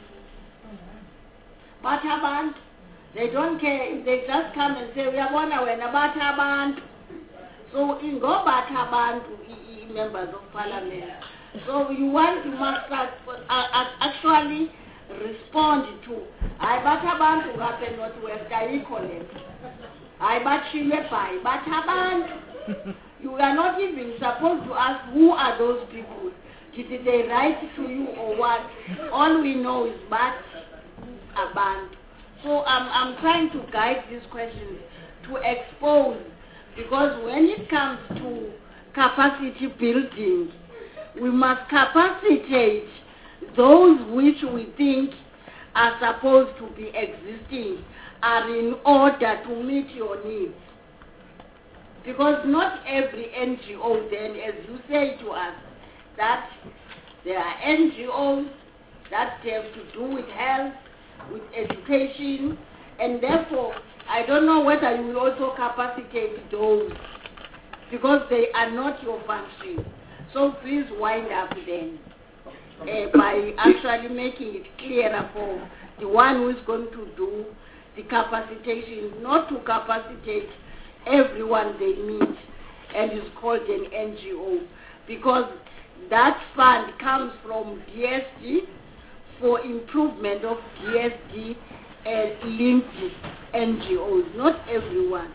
Batabantu. They don't care if they just come and say, we are bona wena batabantu. So in go batabantu, members of parliament. So you want to must start, uh, actually respond to I batabantu ngape Northwest ayikho. I bachile by batabantu. You are not even supposed to ask who are those people. Did they write to you or what? All we know is but a band. So I'm I'm trying to guide these questions to expose, because when it comes to capacity building, we must capacitate those which we think are supposed to be existing are in order to meet your needs. Because not every N G O then, as you say to us, that there are N G Os that have to do with health, with education, and therefore I don't know whether you will also capacitate those because they are not your function. So please wind up then uh, by actually making it clearer for the one who is going to do the capacitation, not to capacitate everyone they meet and is called an N G O, because that fund comes from D S D for improvement of D S D and linked N G Os, not everyone.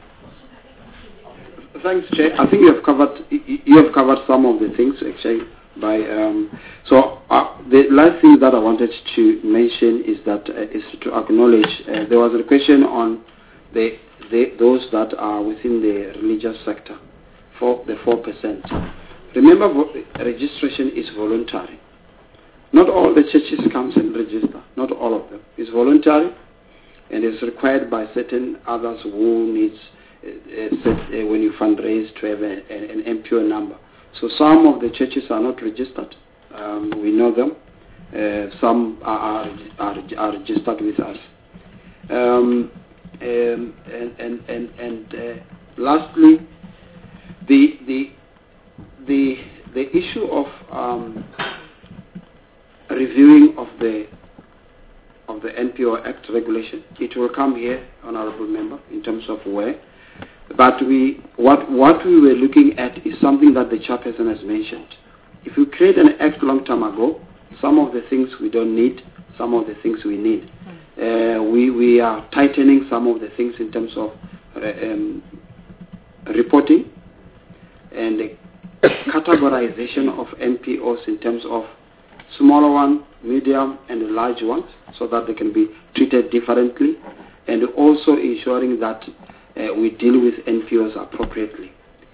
Thanks, Chair. I think you have covered you have covered some of the things actually. By um, so uh, the last thing that I wanted to mention is that uh, is to acknowledge uh, there was a question on the, the those that are within the religious sector for the four percent. Remember, registration is voluntary. Not all the churches comes and register. Not all of them. It's voluntary, and it's required by certain others who needs uh, uh, set, uh, when you fundraise to have a, a, an M P O number. So some of the churches are not registered. Um, we know them. Uh, some are, are, are, are registered with us. Um, um, and and and, and uh, lastly, the the the the issue of um, reviewing of the of the N P O Act regulation. It will come here, Honourable Member, in terms of where. But we, what, what we were looking at is something that the chairperson has mentioned. If we create an act long time ago, some of the things we don't need, some of the things we need. Uh, we, we are tightening some of the things in terms of uh, um, reporting and the categorization of N P Os in terms of smaller one, medium, and large ones, so that they can be treated differently, and also ensuring that Uh, we deal with N P Os appropriately.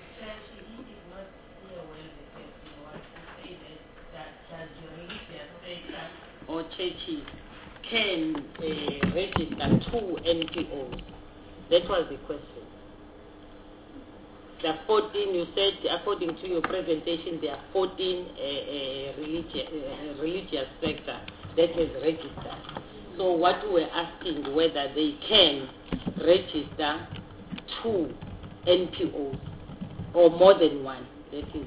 Or churches can uh, register two N P Os? That was the question. There are fourteen, you said, according to your presentation, there are fourteen uh, uh, religi uh, religious sector that has registered. So what we were asking, whether they can register two N P Os or more than one, that is.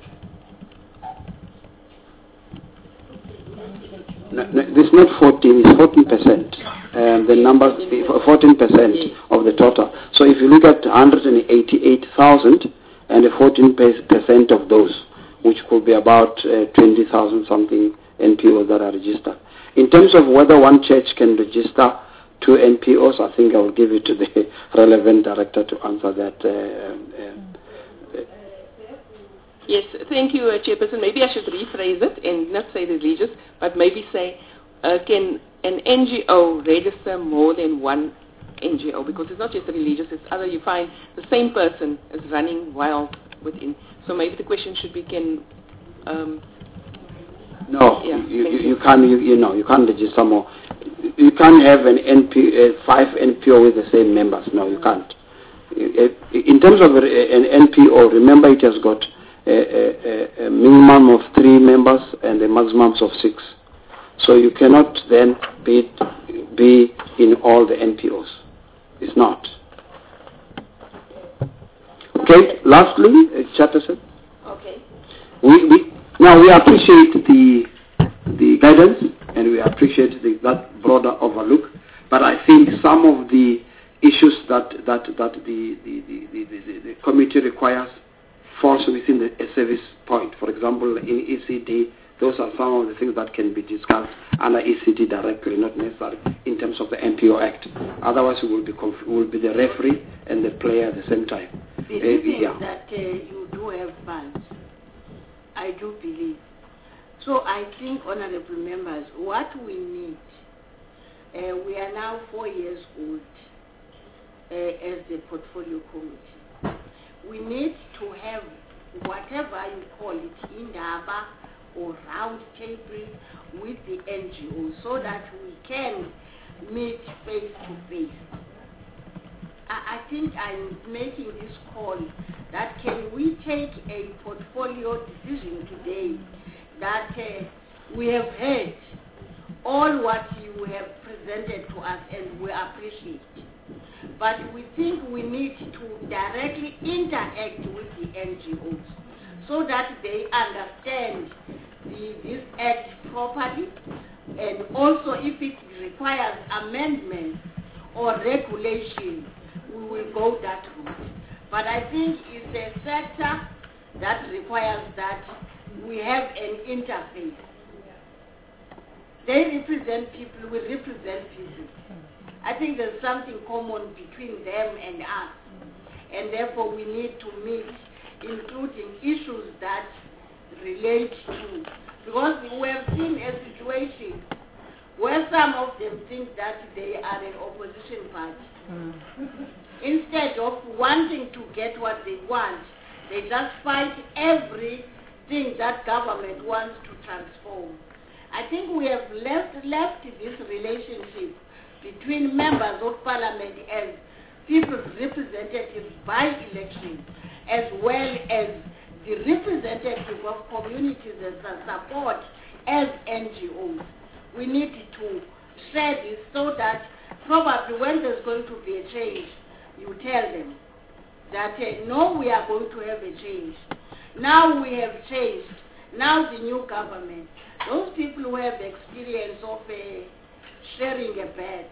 No, no, this is not fourteen, it's fourteen percent. Um, the number, fourteen percent of the total. So if you look at one hundred eighty-eight thousand and fourteen percent of those, which could be about uh, twenty thousand something N P Os that are registered. In terms of whether one church can register two N P Os, I think I will give it to the relevant director to answer that. Uh, uh, Yes, thank you, uh, Chairperson. Maybe I should rephrase it and not say religious, but maybe say, uh, can an N G O register more than one N G O? Because it's not just religious, it's other, you find the same person is running wild within. So maybe the question should be, can... Um, no, yeah, you, you, you can't, you, you know, you can't register more. You can't have an N P, uh, five N P O with the same members. No, you can't. In terms of an N P O, remember it has got a, a, a minimum of three members and a maximum of six. So you cannot then be, be in all the N P Os. It's not. Okay, lastly, uh, Chairperson. Okay. We, we, now we appreciate the, the guidance and we appreciate the, that broader overlook, but I think some of the issues that, that, that the, the, the, the, the, the committee requires falls within the a service point. For example, in E C D, those are some of the things that can be discussed under E C D directly, not necessarily in terms of the N P O Act. Otherwise, we will be, conf will be the referee and the player at the same time. Believing uh, yeah. that uh, you do have funds, I do believe. So I think, honorable members, what we need, uh, we are now four years old uh, as the portfolio committee. We need to have whatever you call it, indaba, or round tables with the N G Os so that we can meet face to face. I, I think I'm making this call that can we take a portfolio decision today that uh, we have heard all what you have presented to us and we appreciate. But we think we need to directly interact with the N G Os so that they understand the, this act properly, and also if it requires amendment or regulation, we will go that route. But I think it's a sector that requires that we have an interface. They represent people, we represent people. I think there's something common between them and us, and therefore we need to meet, including issues that relate to, because we have seen a situation where some of them think that they are an opposition party. Mm. Instead of wanting to get what they want, they just fight everything that government wants to transform. I think we have left, left this relationship between members of parliament as people's representatives by election, as well as the representatives of communities that support as N G Os. We need to share this so that probably when there's going to be a change, you tell them that uh, no, we are going to have a change. Now we have changed. Now the new government, those people who have experience of uh, sharing a bed,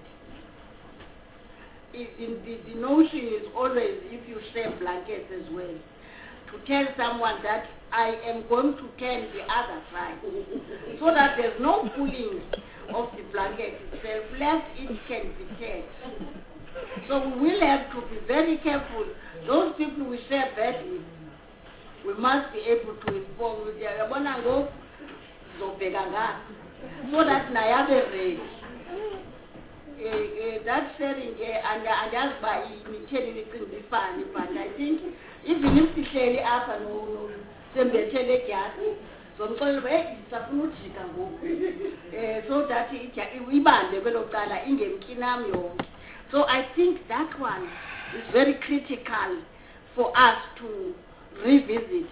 it, the, the, the notion is always, if you share blankets as well, to tell someone that I am going to turn the other side, so that there's no pulling of the blanket itself, lest it can be teared. So we will have to be very careful. Those people we share bed with, we must be able to inform them, so that Nayabe ready. Uh, uh, that sharing uh, and uh, that's by imitating the fun, but I think even if the daily up and no sembetele gas, so so that we ban develop that in game kinamyo. So I think that one is very critical for us to revisit.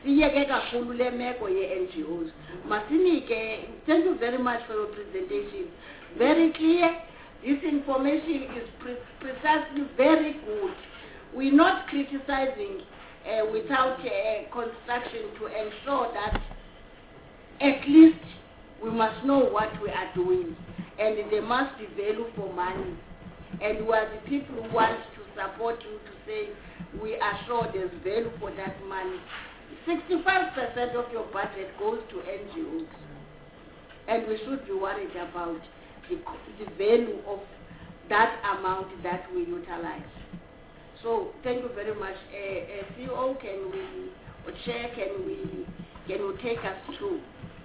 N G Os. Masinike, thank you very much for your presentation. Very clear. This information is pre precisely very good. We're not criticizing uh, without uh, construction to ensure that at least we must know what we are doing, and there must be value for money. And we are the people who want to support you to say we are sure there's value for that money. sixty-five percent of your budget goes to N G Os, and we should be worried about the, the value of that amount that we utilize. So thank you very much. Uh, uh, C E O, can we, or Chair, can we, can you take us through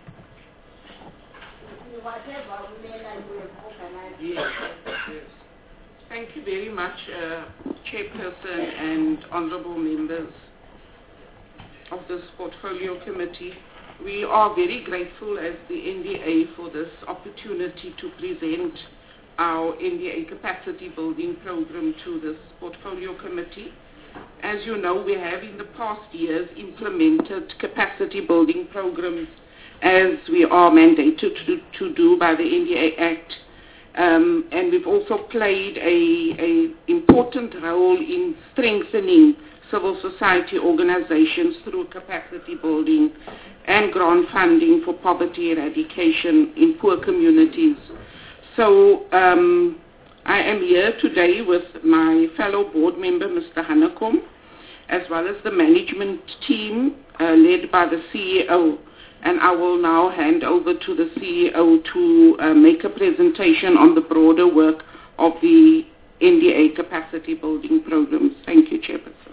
whatever we may like we have organized? Yes, yes. Thank you very much, uh, Chairperson and Honourable Members of this Portfolio Committee. We are very grateful as the N D A for this opportunity to present our N D A capacity building program to this Portfolio Committee. As you know, we have in the past years implemented capacity building programs as we are mandated to, to do by the N D A Act. Um, and we've also played a, a important role in strengthening civil society organizations through capacity building and grant funding for poverty eradication in poor communities. So um, I am here today with my fellow board member, Mister Hanekom, as well as the management team uh, led by the C E O. And I will now hand over to the C E O to uh, make a presentation on the broader work of the N D A capacity building programs. Thank you, Chairperson.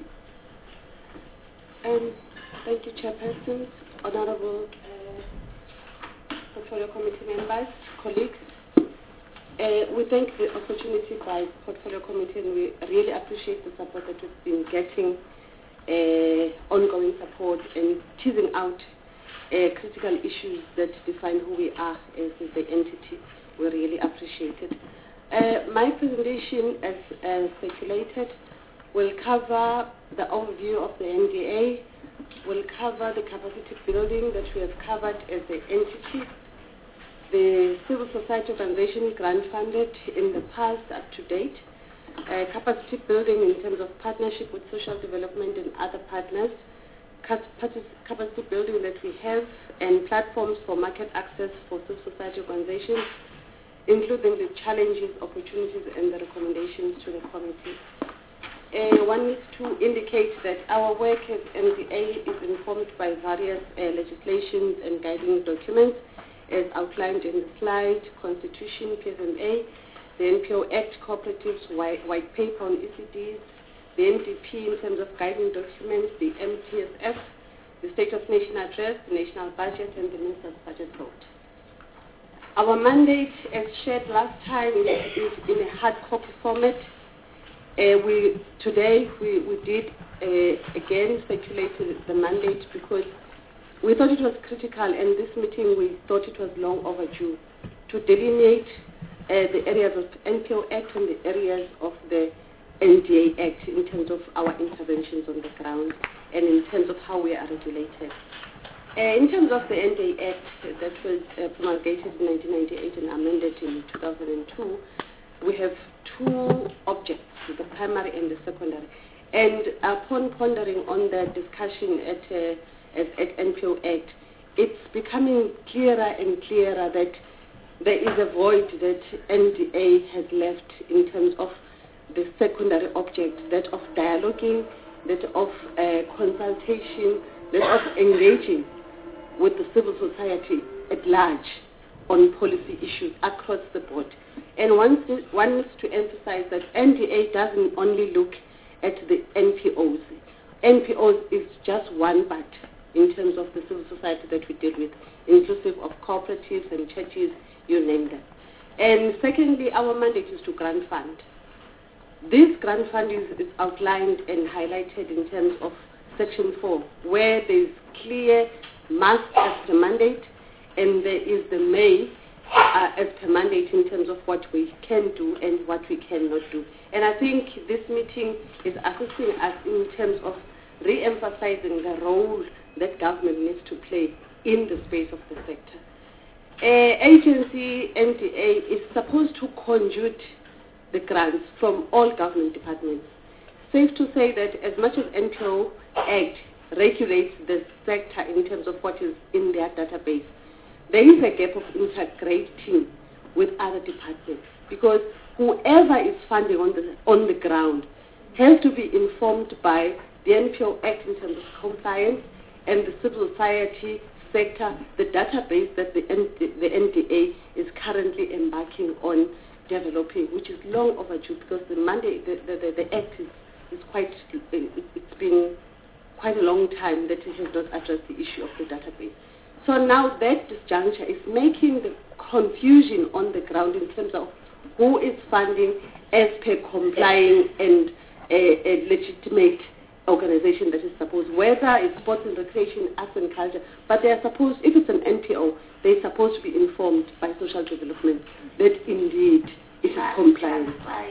Um, thank you, Chairperson, Honourable uh, Portfolio Committee members, colleagues. Uh, we thank the opportunity by Portfolio Committee, and we really appreciate the support that we've been getting, uh, ongoing support and teasing out uh, critical issues that define who we are as the entity. We really appreciate it. Uh, my presentation, as uh, speculated, will cover the overview of the N D A, will cover the capacity building that we have covered as an entity, the civil society organization grant funded in the past up to date, uh, capacity building in terms of partnership with social development and other partners, capacity building that we have, and platforms for market access for civil society organizations, including the challenges, opportunities, and the recommendations to the committee. Uh, one needs to indicate that our work as N D A is informed by various uh, legislations and guiding documents as outlined in the slide: Constitution, P S M A, the N P O Act, Cooperatives, white, white paper on E C Ds, the N D P in terms of guiding documents, the M T S F, the State of Nation Address, the National Budget, and the Minister's Budget Vote. Our mandate, as shared last time, is, is in a hard copy format. Uh, we, today, we, we did, uh, again, speculate the mandate because we thought it was critical, and this meeting we thought it was long overdue, to delineate uh, the areas of N P O Act and the areas of the N D A Act in terms of our interventions on the ground and in terms of how we are regulated. Uh, in terms of the N D A Act that was uh, promulgated in nineteen ninety-eight and amended in two thousand two, we have two objects, the primary and the secondary. And upon pondering on the discussion at, uh, at, at N P O Act, it's becoming clearer and clearer that there is a void that N D A has left in terms of the secondary object, that of dialoguing, that of uh, consultation, that of engaging with the civil society at large on policy issues across the board. And one, one needs to emphasize that N D A doesn't only look at the N P Os. N P Os is just one part in terms of the civil society that we deal with, inclusive of cooperatives and churches, you name them. And secondly, our mandate is to grant fund. This grant fund is, is outlined and highlighted in terms of Section four, where there is clear must as per mandate, and there is the may uh, as per mandate in terms of what we can do and what we cannot do. And I think this meeting is assisting us in terms of re-emphasizing the role that government needs to play in the space of the sector. Uh, agency N D A is supposed to conduit the grants from all government departments. Safe to say that as much as N P O Act regulates the sector in terms of what is in their database, there is a gap of integrating with other departments, because whoever is funding on the, on the ground has to be informed by the N P O Act in terms of compliance and the civil society sector, the database that the, N- the N D A is currently embarking on developing, which is long overdue because the mandate, the, the, the, the Act is, is quite, it's been quite a long time that it has not addressed the issue of the database. So now that disjuncture is making the confusion on the ground in terms of who is funding as per complying and a, a legitimate organization that is supposed, whether it's sports and recreation, arts and culture, but they are supposed, if it's an N P O, they're supposed to be informed by social development that indeed it is compliant.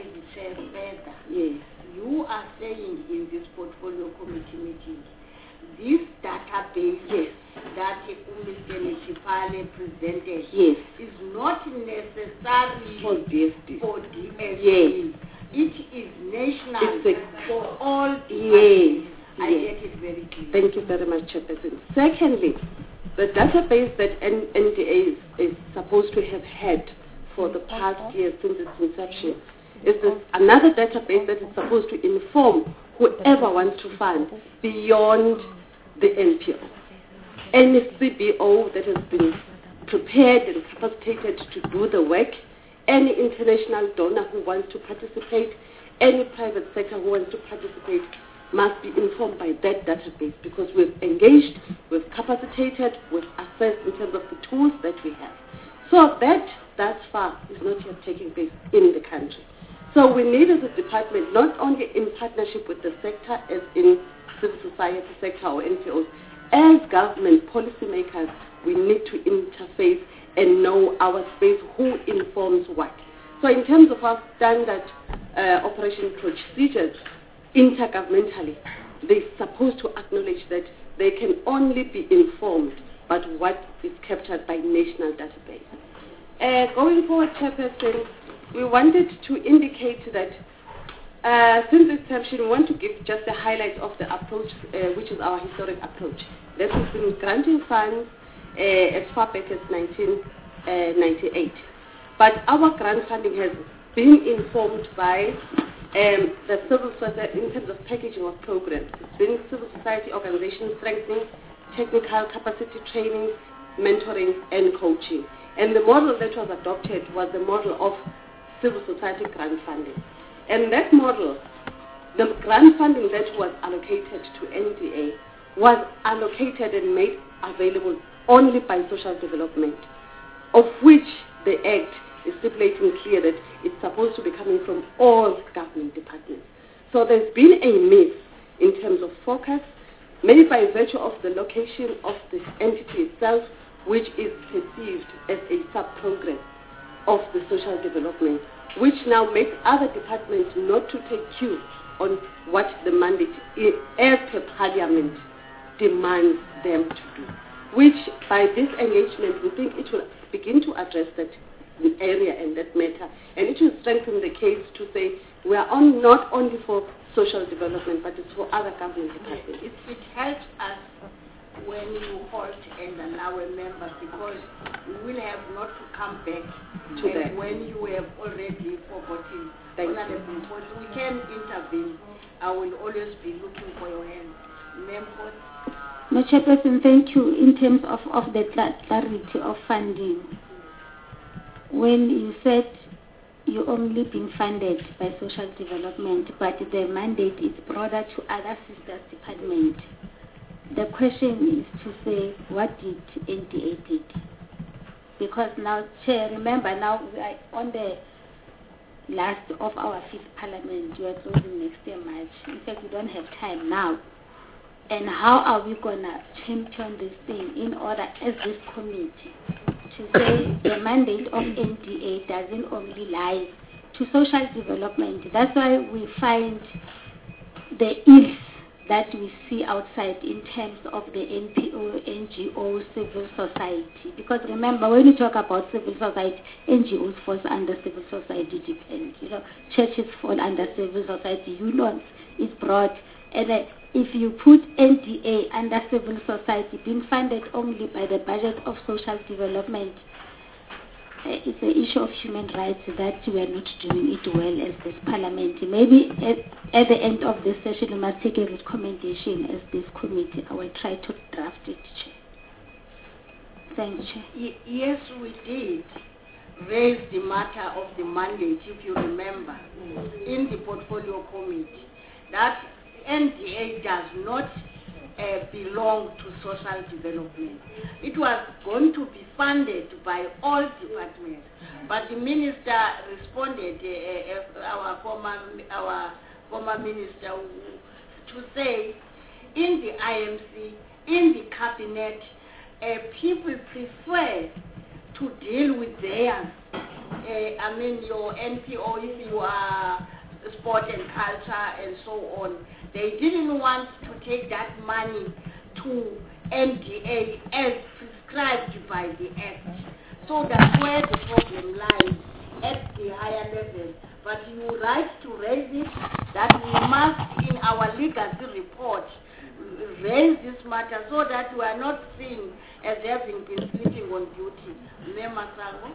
Yes. You are saying in this portfolio committee meeting, this database yes. that Mister Nchipale presented yes. is not necessarily for D S D. For D S D. Yes. It is national it's a, for all. Yes. I yes. get it very clear. Thank you very much, Chairperson. Secondly, the database that N D A is, is supposed to have had for the past year since its inception is this another database that is supposed to inform whoever wants to fund beyond the N P O. Any C B O that has been prepared and capacitated to do the work, any international donor who wants to participate, any private sector who wants to participate must be informed by that database, because we've engaged, we've capacitated, we've assessed in terms of the tools that we have. So that, thus far, is not yet taking place in the country. So we need as a department, not only in partnership with the sector as in civil society sector or N P Os, as government policymakers, we need to interface and know our space, who informs what. So in terms of our standard uh, operation procedures, intergovernmentally, they're supposed to acknowledge that they can only be informed but what is captured by national database. Uh, going forward, Chairperson, we wanted to indicate that uh, since inception, we want to give just a highlight of the approach, uh, which is our historic approach. That has been granting funds uh, as far back as nineteen ninety-eight. But our grant funding has been informed by um, the civil society in terms of packaging of programs. It's been civil society organization strengthening, technical capacity training, mentoring, and coaching. And the model that was adopted was the model of civil society grant funding. And that model, the grant funding that was allocated to N D A was allocated and made available only by social development, of which the Act is stipulating clear that it's supposed to be coming from all government departments. So there's been a miss in terms of focus, maybe by virtue of the location of the entity itself, which is perceived as a sub-program of the social development, which now makes other departments not to take cue on what the mandate as per Parliament demands them to do. Which, by this engagement, we think it will begin to address that area and that matter, and it will strengthen the case to say we are on not only for social development, but it's for other government departments. It, it helps us when you halt and allow a member, because we will have not to come back to that when you have already forgotten. Thank you. Because we can intervene. I will always be looking for your hand. Members. No, Chairperson, thank you. In terms of, of the clarity of funding, when you said you're only being funded by social development, but the mandate is broader to other sister departments, the question is to say, what did N D A did? Because now, Chair, remember now we are on the last of our fifth parliament. We are closing next year March. In fact, we don't have time now. And how are we going to champion this thing in order as this committee to say the mandate of N D A doesn't only lie to social development? That's why we find the ills that we see outside in terms of the N P O, N G O, civil society. Because remember, when you talk about civil society, N G Os falls under civil society, depends. You know, churches fall under civil society, unions is broad. And uh, if you put N D A under civil society, being funded only by the budget of social development, uh, it's an issue of human rights that we are not doing it well as this parliament. Maybe at, at the end of this session, we must take a recommendation as this committee. I will try to draft it, Chair. Thanks, Chair. Y- yes, we did raise the matter of the mandate, if you remember, in the portfolio committee, that N D A does not uh, belong to social development. It was going to be funded by all departments, but the minister responded, uh, uh, our former our former minister, to say in the I M C, in the cabinet, uh, people prefer to deal with theirs. Uh, I mean, your N P O, if you are sport and culture and so on, they didn't want to take that money to N D A as prescribed by the Act. So that's where the problem lies, at the higher level. But you're right to raise it, that we must, in our legacy report, raise this matter so that we are not seen as having been sleeping on duty. Mema Sango?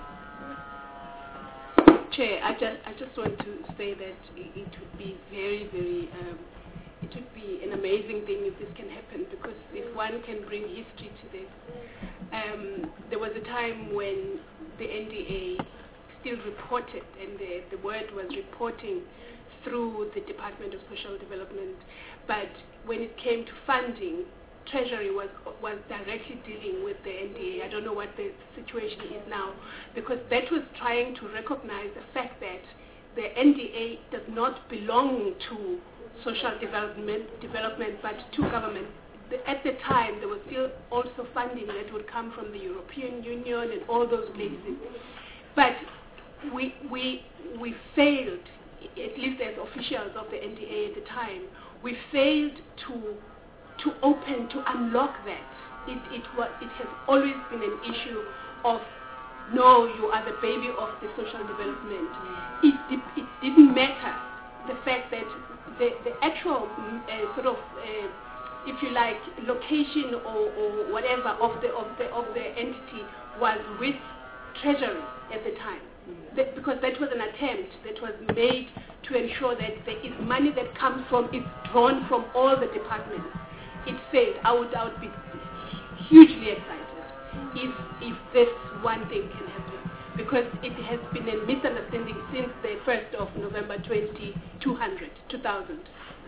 Chair, I just I just want to say that it, it would be very, very, um, it would be an amazing thing if this can happen, because if one can bring history to this. Um, there was a time when the N D A still reported, and the, the word was reporting through the Department of Social Development, but when it came to funding, Treasury was was directly dealing with the N D A. I don't know what the situation is now, because that was trying to recognize the fact that the N D A does not belong to social development, development, but to government the, at the time, there was still also funding that would come from the European Union and all those places. But we, we, we failed, at least as officials of the N D A at the time, we failed to, to open, to unlock that. It, it, was, it has always been an issue of, no, you are the baby of the social development. It, it, it didn't matter the fact that the, the actual uh, sort of, uh, if you like, location or, or whatever of the, of, the, of the entity was with Treasury at the time. That, because that was an attempt that was made to ensure that there is money that comes from, it's drawn from all the departments. It failed. I would, I would be hugely excited if, if this one thing can happen, because it has been a misunderstanding since the first of November two hundred, two thousand.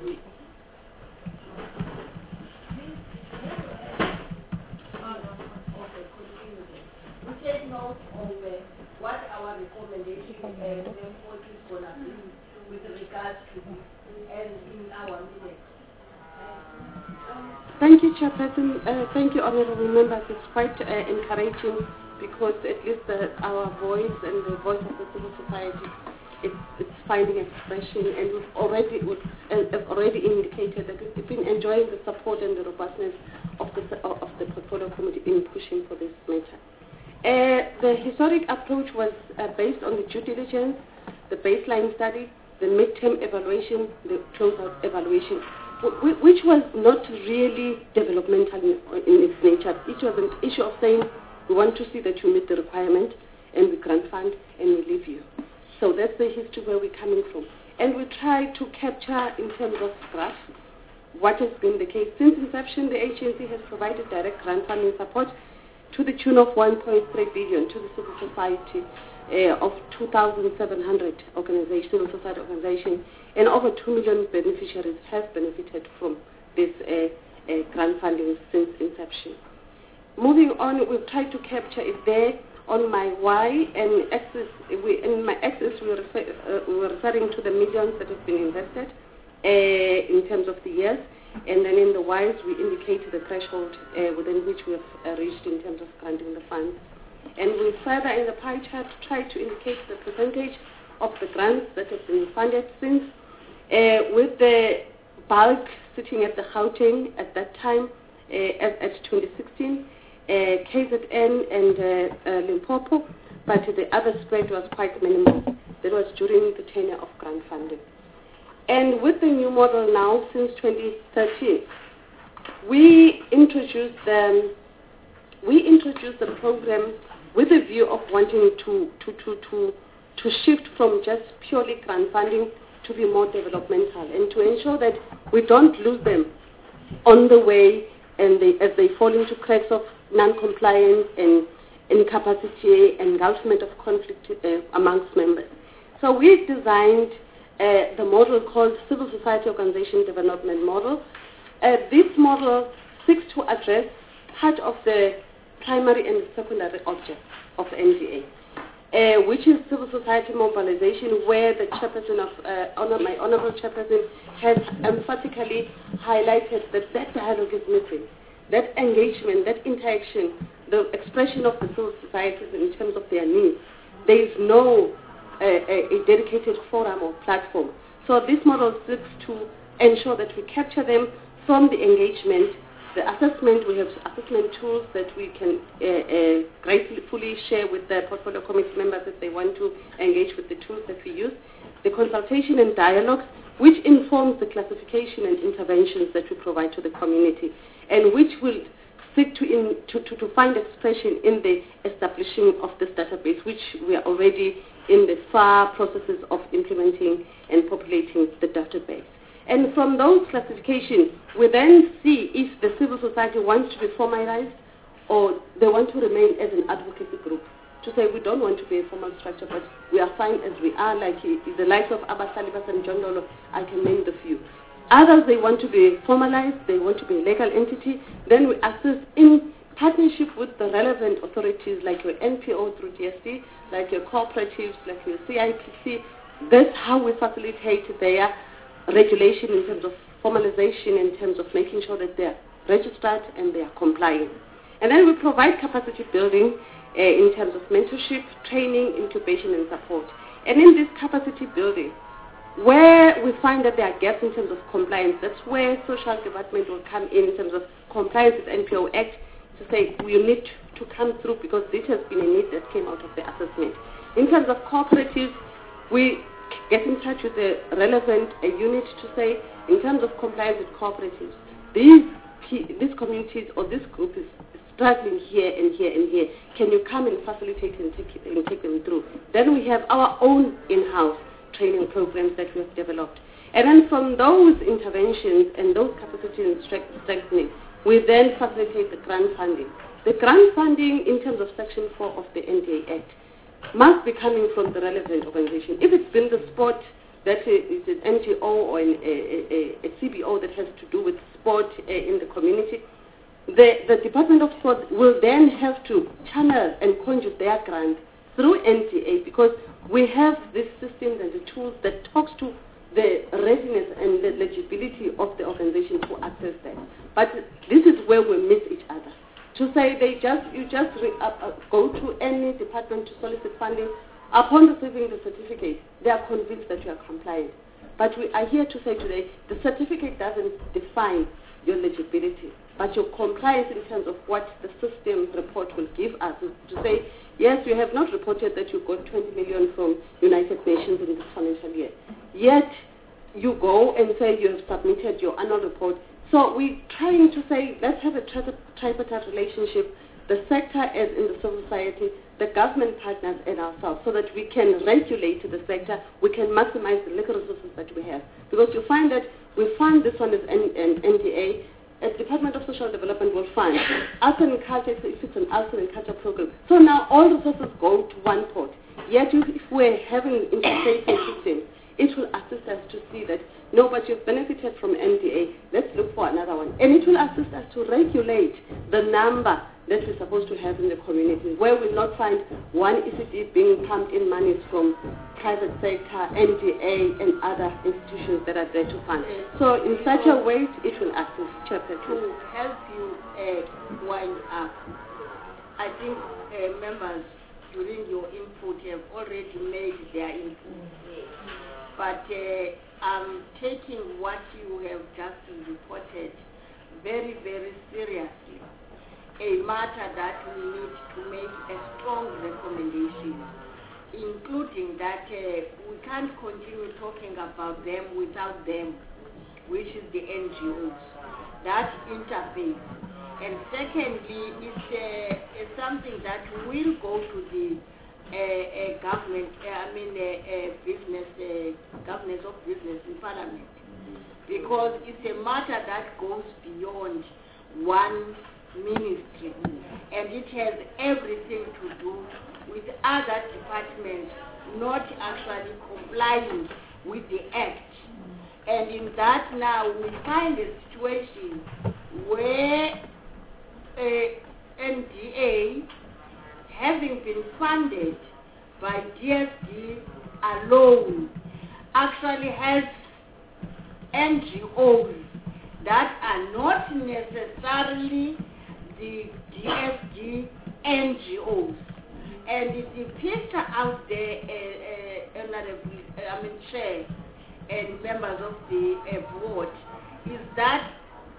We take note of uh, what our recommendation uh, is going to be with regards to this and in our minutes. Thank you, Chairperson. Uh, thank you, honourable members. It's quite uh, encouraging because at least uh, our voice and the voice of the civil society, it's, it's finding expression, and we've already, we've, uh, have already indicated that we've been enjoying the support and the robustness of the, of the portfolio committee in pushing for this matter. Uh, the historic approach was uh, based on the due diligence, the baseline study, the midterm evaluation, the closeout evaluation, which was not really developmental in, in its nature. It was an issue of saying, we want to see that you meet the requirement, and we grant fund, and we leave you. So that's the history where we're coming from. And we try to capture, in terms of graph, what has been the case. Since inception, the agency has provided direct grant funding support to the tune of one point three billion dollars to the civil society uh, of two thousand seven hundred organizations, civil society organizations, and over two million beneficiaries have benefited from this uh, uh, grant funding since inception. Moving on, we've tried to capture it there on my Y and axis. We, in my axis, we were, refer, uh, we were referring to the millions that have been invested uh, in terms of the years, and then in the Ys, we indicate the threshold uh, within which we have uh, reached in terms of granting the funds. And we further in the pie chart try to indicate the percentage of the grants that have been funded since, uh, with the bulk sitting at the Gauteng at that time, uh, at, at twenty sixteen, uh, K Z N and uh, uh, Limpopo, but the other spread was quite minimal. That was during the tenure of grant funding. And with the new model now, since twenty thirteen, we introduced the, we introduced the program with a view of wanting to, to, to, to, to shift from just purely grant funding to be more developmental, and to ensure that we don't lose them on the way and they, as they fall into cracks of non-compliance and incapacity, engulfment of conflict uh, amongst members. So we designed uh, the model called Civil Society Organization Development Model. Uh, this model seeks to address part of the primary and secondary objects of N D A. Uh, which is civil society mobilization, where the chairperson of, uh, honor, my honorable chairperson has emphatically highlighted that that dialogue is missing. That engagement, that interaction, the expression of the civil societies in terms of their needs. There is no uh, a, a dedicated forum or platform. So this model seeks to ensure that we capture them from the engagement. The assessment, we have assessment tools that we can uh, uh, gratefully share with the portfolio committee members if they want to engage with the tools that we use. The consultation and dialogues, which informs the classification and interventions that we provide to the community, and which will seek to, in, to, to, to find expression in the establishing of this database, which we are already in the far processes of implementing and populating the database. And from those classifications, we then see if the civil society wants to be formalized or they want to remain as an advocacy group. To say we don't want to be a formal structure, but we are fine as we are, like the likes of Abba Salibas and John Dolo, I can name the few. Others, they want to be formalized, they want to be a legal entity. Then we assist in partnership with the relevant authorities like your N P O through D S C, like your cooperatives, like your C I P C. That's how we facilitate their regulation in terms of formalization, in terms of making sure that they're registered and they are complying. And then we provide capacity building uh, in terms of mentorship, training, incubation and support. And in this capacity building, where we find that there are gaps in terms of compliance, that's where social development will come in in terms of compliance with N P O Act to say you need to come through because this has been a need that came out of the assessment. In terms of cooperatives, we get in touch with the relevant uh, unit to say, in terms of compliance with cooperatives, these, these communities or this group is struggling here and here and here. Can you come and facilitate and take, and take them through? Then we have our own in-house training programs that we have developed. And then from those interventions and those capacity strengthening, we then facilitate the grant funding. The grant funding in terms of Section four of the N D A Act must be coming from the relevant organization. If it's been the sport that is an N G O or an, a, a, a C B O that has to do with sport uh, in the community, the, the Department of Sport will then have to channel and conjure their grant through N D A because we have this system and the tools that talks to the readiness and the legibility of the organization to access that. But this is where we miss each other. To say they just you just re, uh, uh, go to any department to solicit funding, upon receiving the certificate, they are convinced that you are compliant. But we are here to say today, the certificate doesn't define your legibility, but your compliance in terms of what the system report will give us is to say, yes, you have not reported that you got twenty million from United Nations in this financial year. Yet, you go and say you have submitted your annual report. So we're trying to say, let's have a tri- tripartite relationship, the sector as in the civil society, the government partners and ourselves, so that we can regulate the sector, we can maximize the legal resources that we have. Because you find that we fund this one as an N D A, as Department of Social Development will fund. Arts and Culture, if it's an arts and culture program. So now all resources go to one pot. Yet if we're having interfacing systems, it will assist us to see that, no, but you've benefited from N D A, let's look for another one. And it will assist us to regulate the number that we're supposed to have in the community, where we'll not find one E C D being pumped in monies from private sector, N D A, and other institutions that are there to fund. So in such a way, it will assist. Chairperson. To help you uh, wind up, I think uh, members during your input have already made their input. But uh, I'm taking what you have just reported very, very seriously. A matter that we need to make a strong recommendation, including that uh, we can't continue talking about them without them, which is the N G Os, that interface. And secondly, it's, uh, it's something that will go to the uh, uh, government, uh, I mean uh, uh, business, uh, governance of business in Parliament, because it's a matter that goes beyond one ministry, and it has everything to do with other departments not actually complying with the Act. And in that now we find a situation where uh, N D A, having been funded by D S D alone, actually has N G Os that are not necessarily the D S D N G Os. And the picture out there, uh, uh, honorable, uh, I mean, Chair and members of the uh, board, is that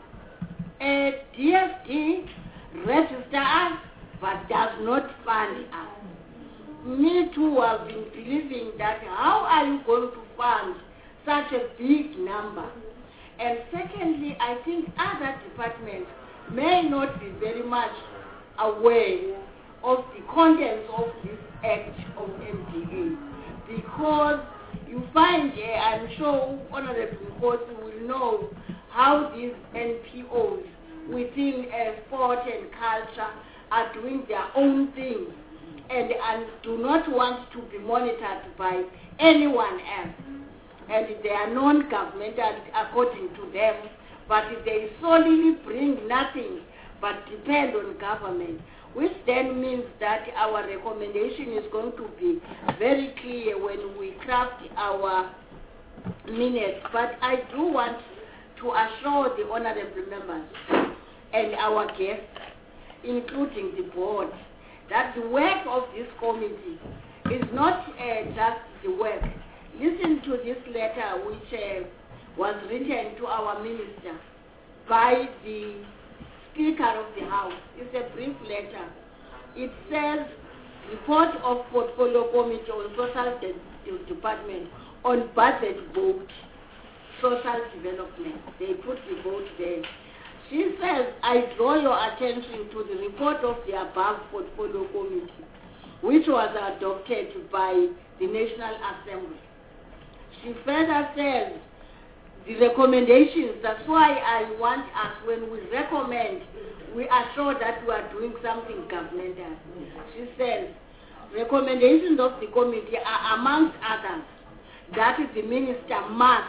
uh, D S D registers us but does not fund us. Me too have been believing that how are you going to fund such a big number? And secondly, I think other departments may not be very much aware of the contents of this Act of N D A, because you find, uh, I'm sure Honorable Nkosi will know how these N P Os within uh, sport and culture are doing their own thing and, and do not want to be monitored by anyone else. And they are non-governmental according to them, but they solely bring nothing but depend on government, which then means that our recommendation is going to be very clear when we craft our minutes. But I do want to assure the honorable members and our guests, including the board, that the work of this committee is not uh, just the work. Listen to this letter which uh, was written to our minister by the Speaker of the House. It's a brief letter. It says, report of Portfolio Committee on Social De- Department on budget vote, social development. They put the vote there. She says, I draw your attention to the report of the above Portfolio Committee, which was adopted by the National Assembly. She further says, the recommendations, that's why I want us, when we recommend, we are sure that we are doing something governmental. She says, recommendations of the committee are, amongst others, that the minister must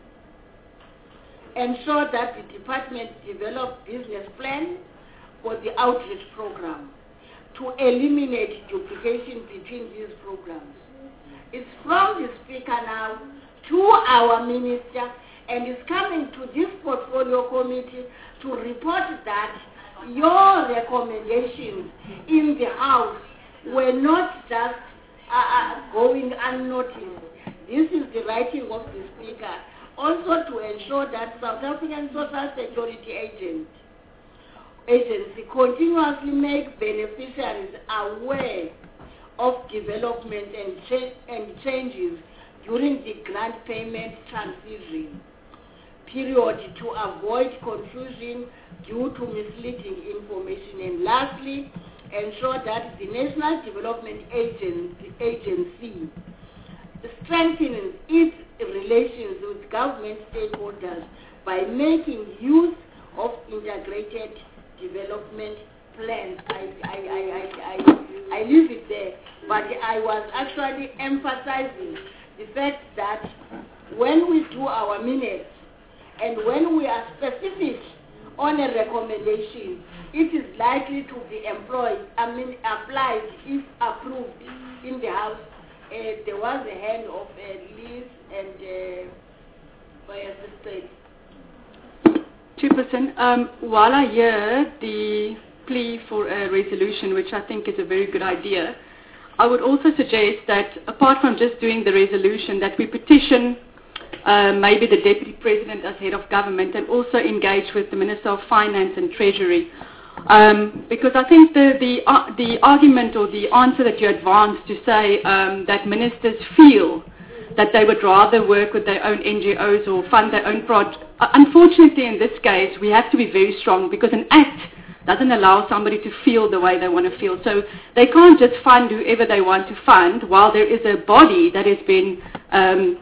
ensure that the department develop business plan for the outreach program to eliminate duplication between these programs. It's from the Speaker now to our minister, and is coming to this portfolio committee to report that your recommendations in the House were not just uh, uh, going unnoticed. This is the writing of the Speaker. Also to ensure that South African Social Security Agent, Agency continuously make beneficiaries aware of development and, cha- and changes during the grant payment transition period to avoid confusion due to misleading information. And lastly, ensure that the National Development Agency, Agency strengthens its relations with government stakeholders by making use of integrated development plans. I, I, I, I, I, I leave it there, but I was actually emphasizing the fact that when we do our minutes and when we are specific on a recommendation, it is likely to be employed, I mean applied if approved in the House. Uh, there was a hand of uh, Liz and uh, by assistant. Chairperson, um, while I hear the plea for a resolution, which I think is a very good idea, I would also suggest that apart from just doing the resolution, that we petition uh, maybe the Deputy President as Head of Government and also engage with the Minister of Finance and Treasury. Um, because I think the, the, uh, the argument or the answer that you advanced to say um, that ministers feel that they would rather work with their own N G Os or fund their own projects. Uh, unfortunately, in this case, we have to be very strong because an act doesn't allow somebody to feel the way they want to feel. So they can't just fund whoever they want to fund while there is a body that has been um,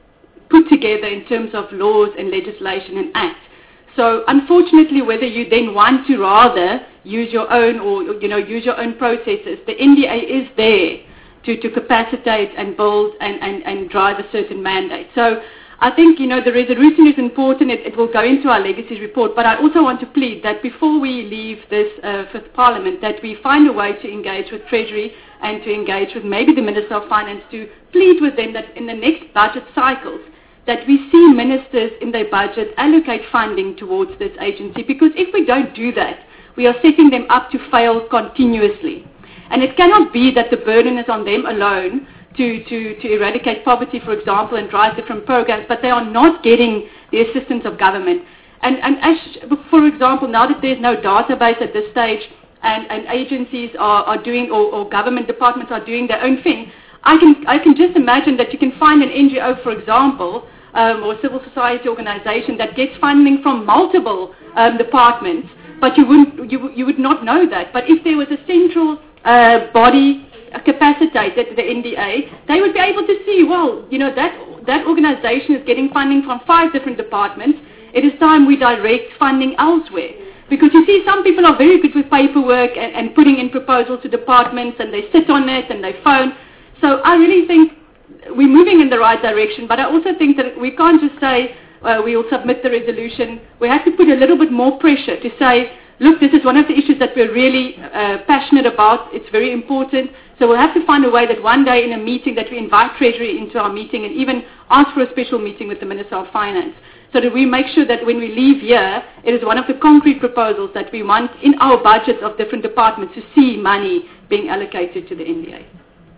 put together in terms of laws and legislation and acts. So unfortunately, whether you then want to rather use your own or you know use your own processes, the N D A is there to, to capacitate and build and, and, and drive a certain mandate. So I think you know the resolution is important. It, it will go into our legacy report. But I also want to plead that before we leave this uh, fifth Parliament, that we find a way to engage with Treasury and to engage with maybe the Minister of Finance to plead with them that in the next budget cycles, that we see ministers in their budget allocate funding towards this agency, because if we don't do that, we are setting them up to fail continuously. And it cannot be that the burden is on them alone to, to, to eradicate poverty, for example, and drive different programs, but they are not getting the assistance of government. And, and as, for example, now that there's no database at this stage and, and agencies are, are doing, or, or government departments are doing their own thing, I can, I can just imagine that you can find an N G O, for example, um, or civil society organization that gets funding from multiple um, departments, but you, wouldn't, you, you would not know that. But if there was a central uh, body uh, capacitated, the N D A, they would be able to see, well, you know, that, that organization is getting funding from five different departments. It is time we direct funding elsewhere. Because you see, some people are very good with paperwork and, and putting in proposals to departments, and they sit on it and they phone. So I really think we're moving in the right direction, but I also think that we can't just say uh, we will submit the resolution. We have to put a little bit more pressure to say, look, this is one of the issues that we're really uh, passionate about. It's very important. So we'll have to find a way that one day in a meeting that we invite Treasury into our meeting and even ask for a special meeting with the Minister of Finance so that we make sure that when we leave here, it is one of the concrete proposals that we want in our budgets of different departments to see money being allocated to the N D A.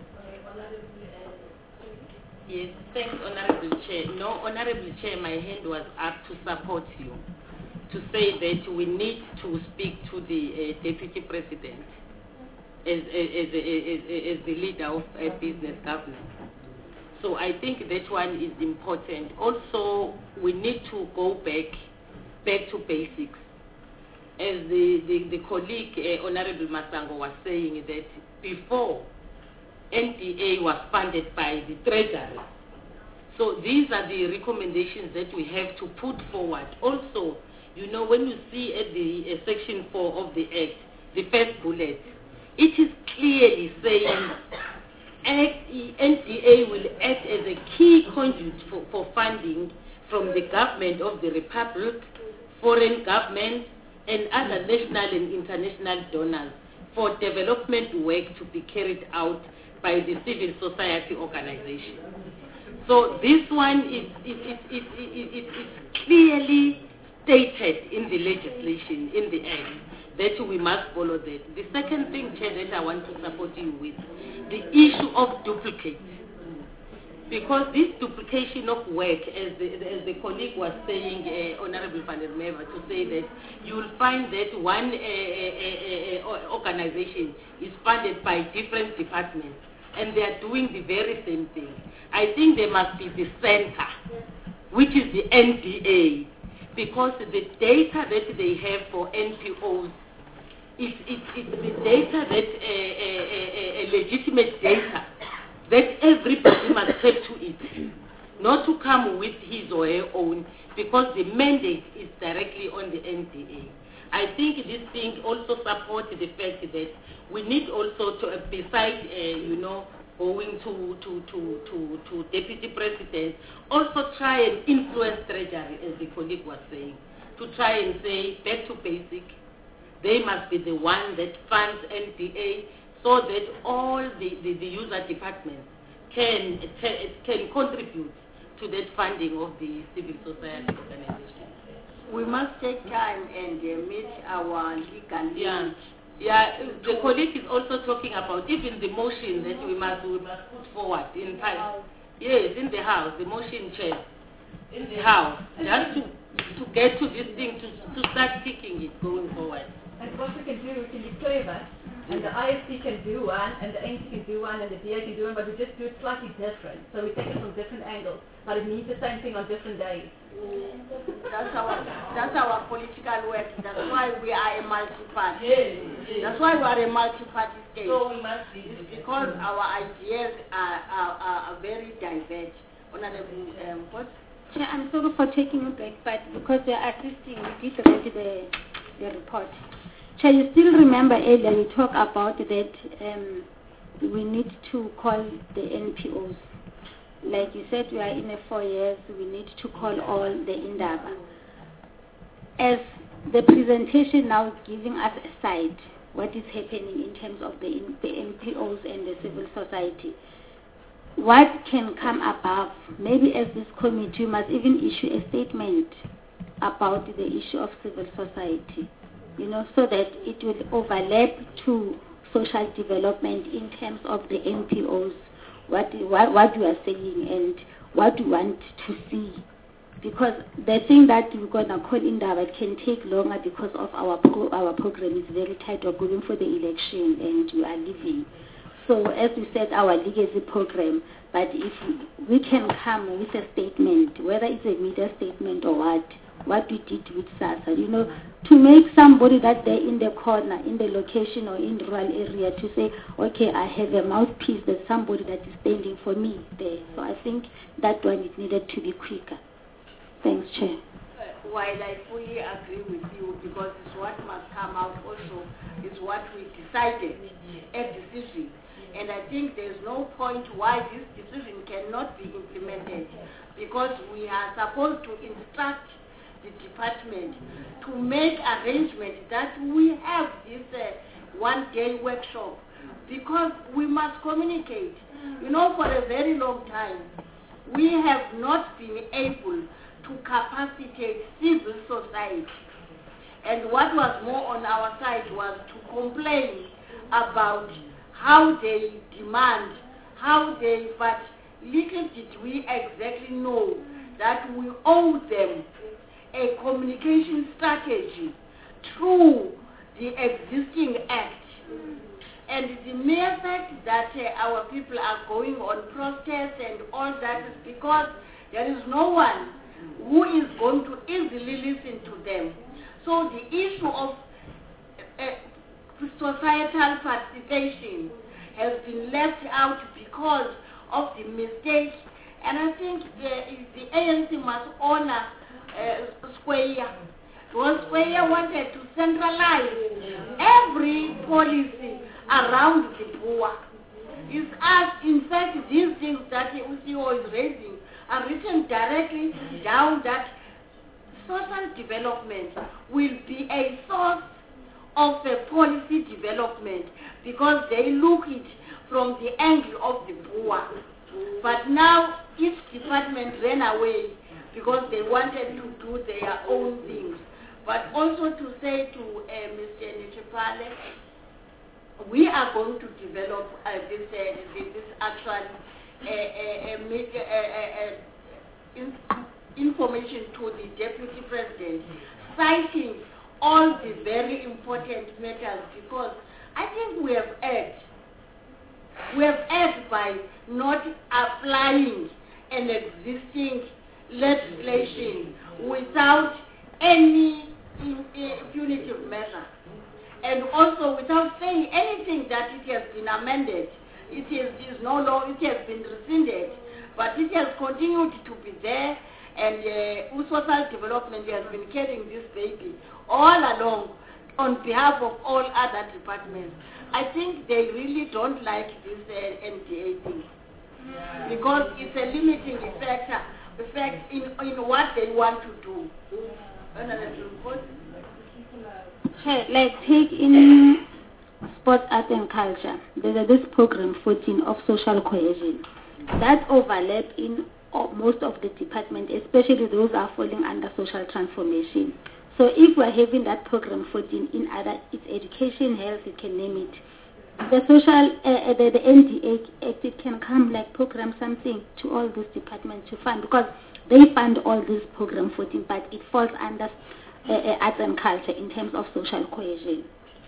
Yes, thanks, Honorable Chair. No, Honorable Chair, my hand was up to support you, to say that we need to speak to the uh, Deputy President as, as, as, as, as the leader of uh, business governance. So I think that one is important. Also, we need to go back, back to basics. As the, the, the colleague, uh, Honorable Masango, was saying that before, N D A was funded by the Treasury. So these are the recommendations that we have to put forward. Also, you know, when you see at the uh, section four of the Act, the first bullet, it is clearly saying N D A will act as a key conduit for, for funding from the government of the Republic, foreign governments, and other national and international donors for development work to be carried out by the civil society organization. So this one is, is, is, is, is, is, is clearly stated in the legislation, in the Act, that we must follow that. The second thing, Chair, that I want to support you with, the issue of duplicate. Because this duplication of work, as the, as the colleague was saying, uh, Honorable Van der Merwe, to say that you will find that one uh, uh, uh, uh, organization is funded by different departments, and they are doing the very same thing. I think there must be the center, which is the N D A, because the data that they have for N P Os, it's, it's, it's the data that, uh, uh, uh, uh, legitimate data, that everybody must have to it, not to come with his or her own, because the mandate is directly on the N D A. I think this thing also supports the fact that we need also to, uh, besides, uh, you know, going to, to, to, to, to Deputy President, also try and influence Treasury, as the colleague was saying, to try and say back to basic. They must be the one that funds N D A, so that all the, the, the user departments can, can contribute to that funding of the civil society organization. We must take time and uh, meet our legal Yeah. limit. Yeah, the colleague is also talking about even the motion that we must, we must put forward in time. Yes, in the House, the motion, Chair, in the House, just to, to get to this thing, to, to start kicking it going forward. And what we can do, we can be clever, and the I S C can do one, and the N T can do one, and the D A can do one, but we just do it slightly different. So we take it from different angles, but it means the same thing on different days. That's our, that's our political work. That's why we are a multi-party. Yes, yes. That's why we are a multi-party state. So we must be It's because our ideas are, are, are, are very diverse. Honorable, um, what? Chair, I'm sorry for taking you back, but because we are assisting, we did read the, the report. Chair, you still remember earlier we talked about that um, we need to call the N P Os. Like you said, we are in a four years, we need to call all the Indaba. As the presentation now is giving us a side, what is happening in terms of the, the N P Os and the civil society, what can come above? Maybe as this committee must even issue a statement about the issue of civil society, you know, so that it will overlap to social development in terms of the N P Os, what, what, what you are saying and what you want to see. Because the thing that we're going to call Indaba can take longer because of our, pro, our program is very tight. We're going for the election and we are leaving. So as we said, our legacy program, but if we can come with a statement, whether it's a media statement or what, what we did with SASSA, you know, to make somebody that they're in the corner, in the location or in the rural area to say, okay, I have a mouthpiece, there's somebody that is standing for me there. So I think that one is needed to be quicker. Thanks, Chair. Uh, while I fully agree with you, because it's what must come out also, is what we decided, a decision. And I think there's no point why this decision cannot be implemented, because we are supposed to instruct the department to make arrangements that we have this uh, one-day workshop, because we must communicate. You know, for a very long time, we have not been able to capacitate civil society. And what was more on our side was to complain about how they demand, how they, but little did we exactly know that we owe them a communication strategy through the existing act. And the mere fact that uh, our people are going on protests and all that is because there is no one who is going to easily listen to them. So the issue of uh, societal participation has been left out because of the mistakes. And I think the, the A N C must honor uh, Square. Because Square wanted to centralize every policy around the poor. It's us, in fact, these things that the U C O is raising are written directly down that social development will be a source of a policy development because they look it from the angle of the poor. But now each department ran away because they wanted to do their own things. But also to say to uh, Mister Nchipale, we are going to develop uh, this, uh, this, this actual uh, uh, uh, uh, in, information to the Deputy President, citing all the very important matters because I think we have erred. We have erred by not applying an existing legislation without any punitive measure. And also without saying anything that it has been amended, it is, is no law, it has been rescinded, but it has continued to be there, and uh, social development has been carrying this baby all along on behalf of all other departments. I think they really don't like this uh, N D A thing because it's a limiting effect, uh, effect in, in what they want to do. Sure, like take in sports, art and culture, there's this program fourteen of social cohesion that overlap in most of the department, especially those are falling under social transformation. So if we're having that program fourteen in other, it's education, health, you can name it. The social, uh, the, the N D A Act, it can come like program something to all those departments to fund because they fund all this program fourteen, but it falls under uh, uh, arts and culture in terms of social cohesion.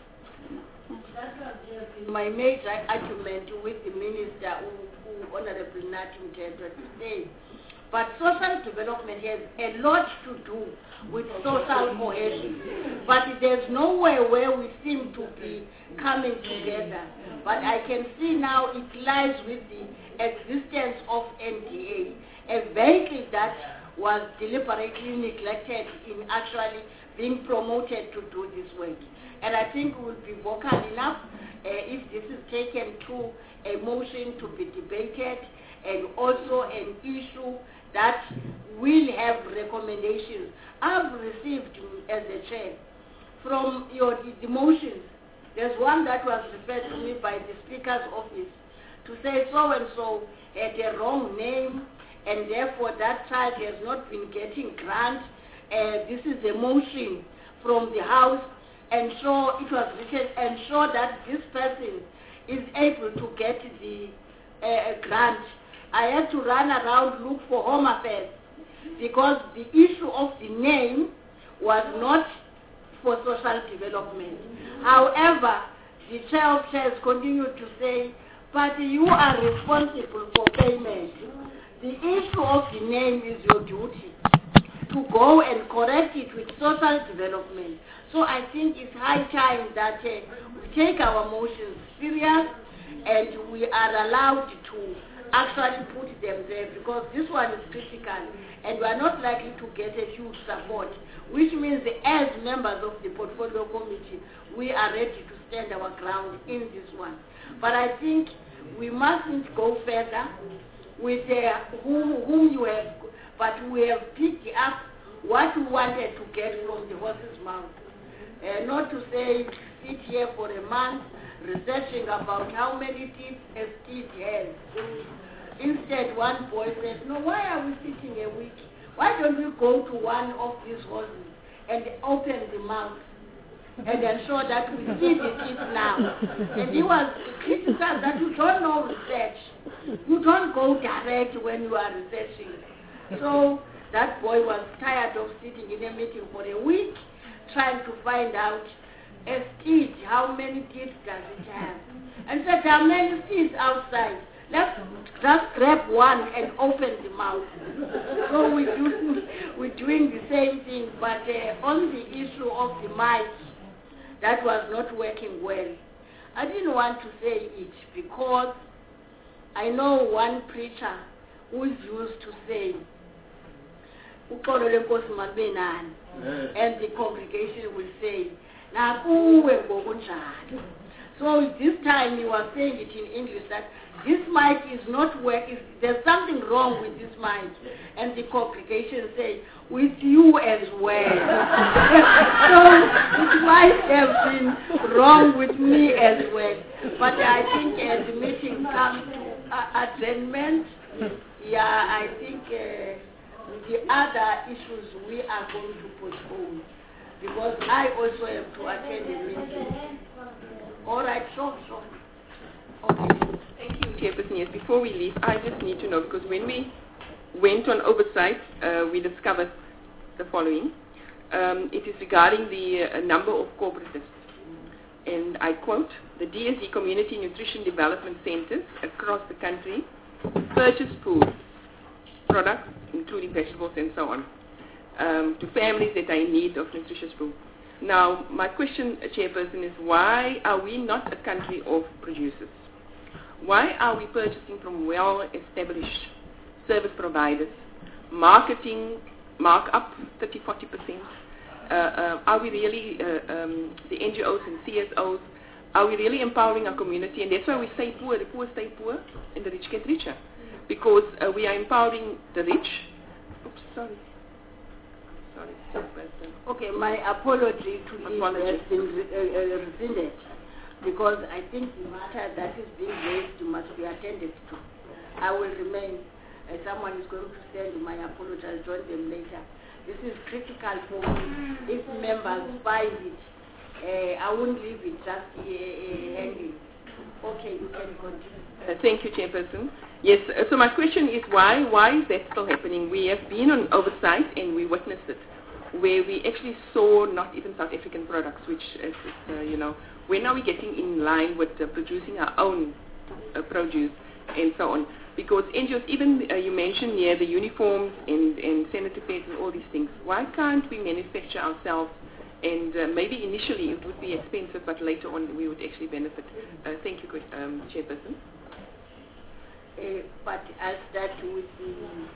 My major argument with the minister, who, who Honorable Natum Tedros today, but social development has a lot to do with social cohesion. But there's nowhere where we seem to be coming together. But I can see now it lies with the existence of N D A, a vehicle that was deliberately neglected in actually being promoted to do this work. And I think we will be vocal enough uh, if this is taken to a motion to be debated and also an issue that will have recommendations. I've received as a chair from your the motions. There's one that was referred to me by the Speaker's office to say so and so had a wrong name and therefore that child has not been getting grant. Uh, this is a motion from the House, and so it was written, ensure that this person is able to get the uh, grant. I had to run around look for Home Affairs because the issue of the name was not for social development. However, the chair of chairs continued to say, but you are responsible for payment. The issue of the name is your duty to go and correct it with social development. So I think it's high time that uh, we take our motions serious and we are allowed to actually put them there because this one is critical and we are not likely to get a huge support, which means that as members of the portfolio committee, we are ready to stand our ground in this one. But I think we mustn't go further with uh, whom, whom you have, but we have picked up what we wanted to get from the horse's mouth. Uh, not to say sit here for a month researching about how many teeth a steed has. Instead, one boy said, no, why are we sitting a week why don't we go to one of these houses and open the mouth and ensure that we see the kids now? And he was criticized that you don't know research. You don't go direct when you are researching. So that boy was tired of sitting in a meeting for a week trying to find out a kid, how many kids does it have? And said there are many kids outside. Let's just grab one and open the mouth. So we do, we're doing the same thing, but uh, on the issue of the mic, that was not working well. I didn't want to say it because I know one preacher who is used to say, "Uxolo lenkosi malubenani," and the congregation will say, "Nakuwe ngokunjalo." So this time he was saying it in English that this mic is not working, there's something wrong with this mic. And the congregation say, "With you as well." So it might have been wrong with me as well. But I think as the meeting comes to uh, adjournment, yeah, I think uh, the other issues we are going to postpone. Because I also have to attend the meeting. All right, sure, sure. Okay. Thank you, Chairperson. Yes, before we leave, I just need to know, because when we went on oversight, uh, we discovered the following. Um, it is regarding the uh, number of cooperatives. And I quote, "The D S D Community Nutrition Development Centers across the country purchase food, products, including vegetables and so on, um, to families that are in need of nutritious food." Now, my question, Chairperson, is why are we not a country of producers? Why are we purchasing from well-established service providers, marketing markup thirty to forty percent? Uh, uh, are we really, uh, um, the N G Os and C S Os, are we really empowering our community? And that's why we stay poor, the poor stay poor, and the rich get richer. Because uh, we are empowering the rich. Oops, sorry. Sorry, Chairperson. Okay, my apology to you has been uh, rescinded. Because I think the matter that is being raised must be attended to. I will remain. Uh, someone is going to send my apology. I'll join them later. This is critical for me. If members find it, uh, I won't leave it just uh, uh, hanging. Okay, you can continue. Uh, thank you, Chairperson. Yes, uh, so my question is why? Why is that still happening? We have been on oversight and we witnessed it, where we actually saw not even South African products, which is, uh, you know, when are we getting in line with uh, producing our own uh, produce and so on? Because N G Os, even uh, you mentioned here the uniforms and, and sanitary pads and all these things, why can't we manufacture ourselves? And uh, maybe initially it would be expensive, but later on we would actually benefit. Uh, thank you, um, Chairperson. Uh, but I'll start with the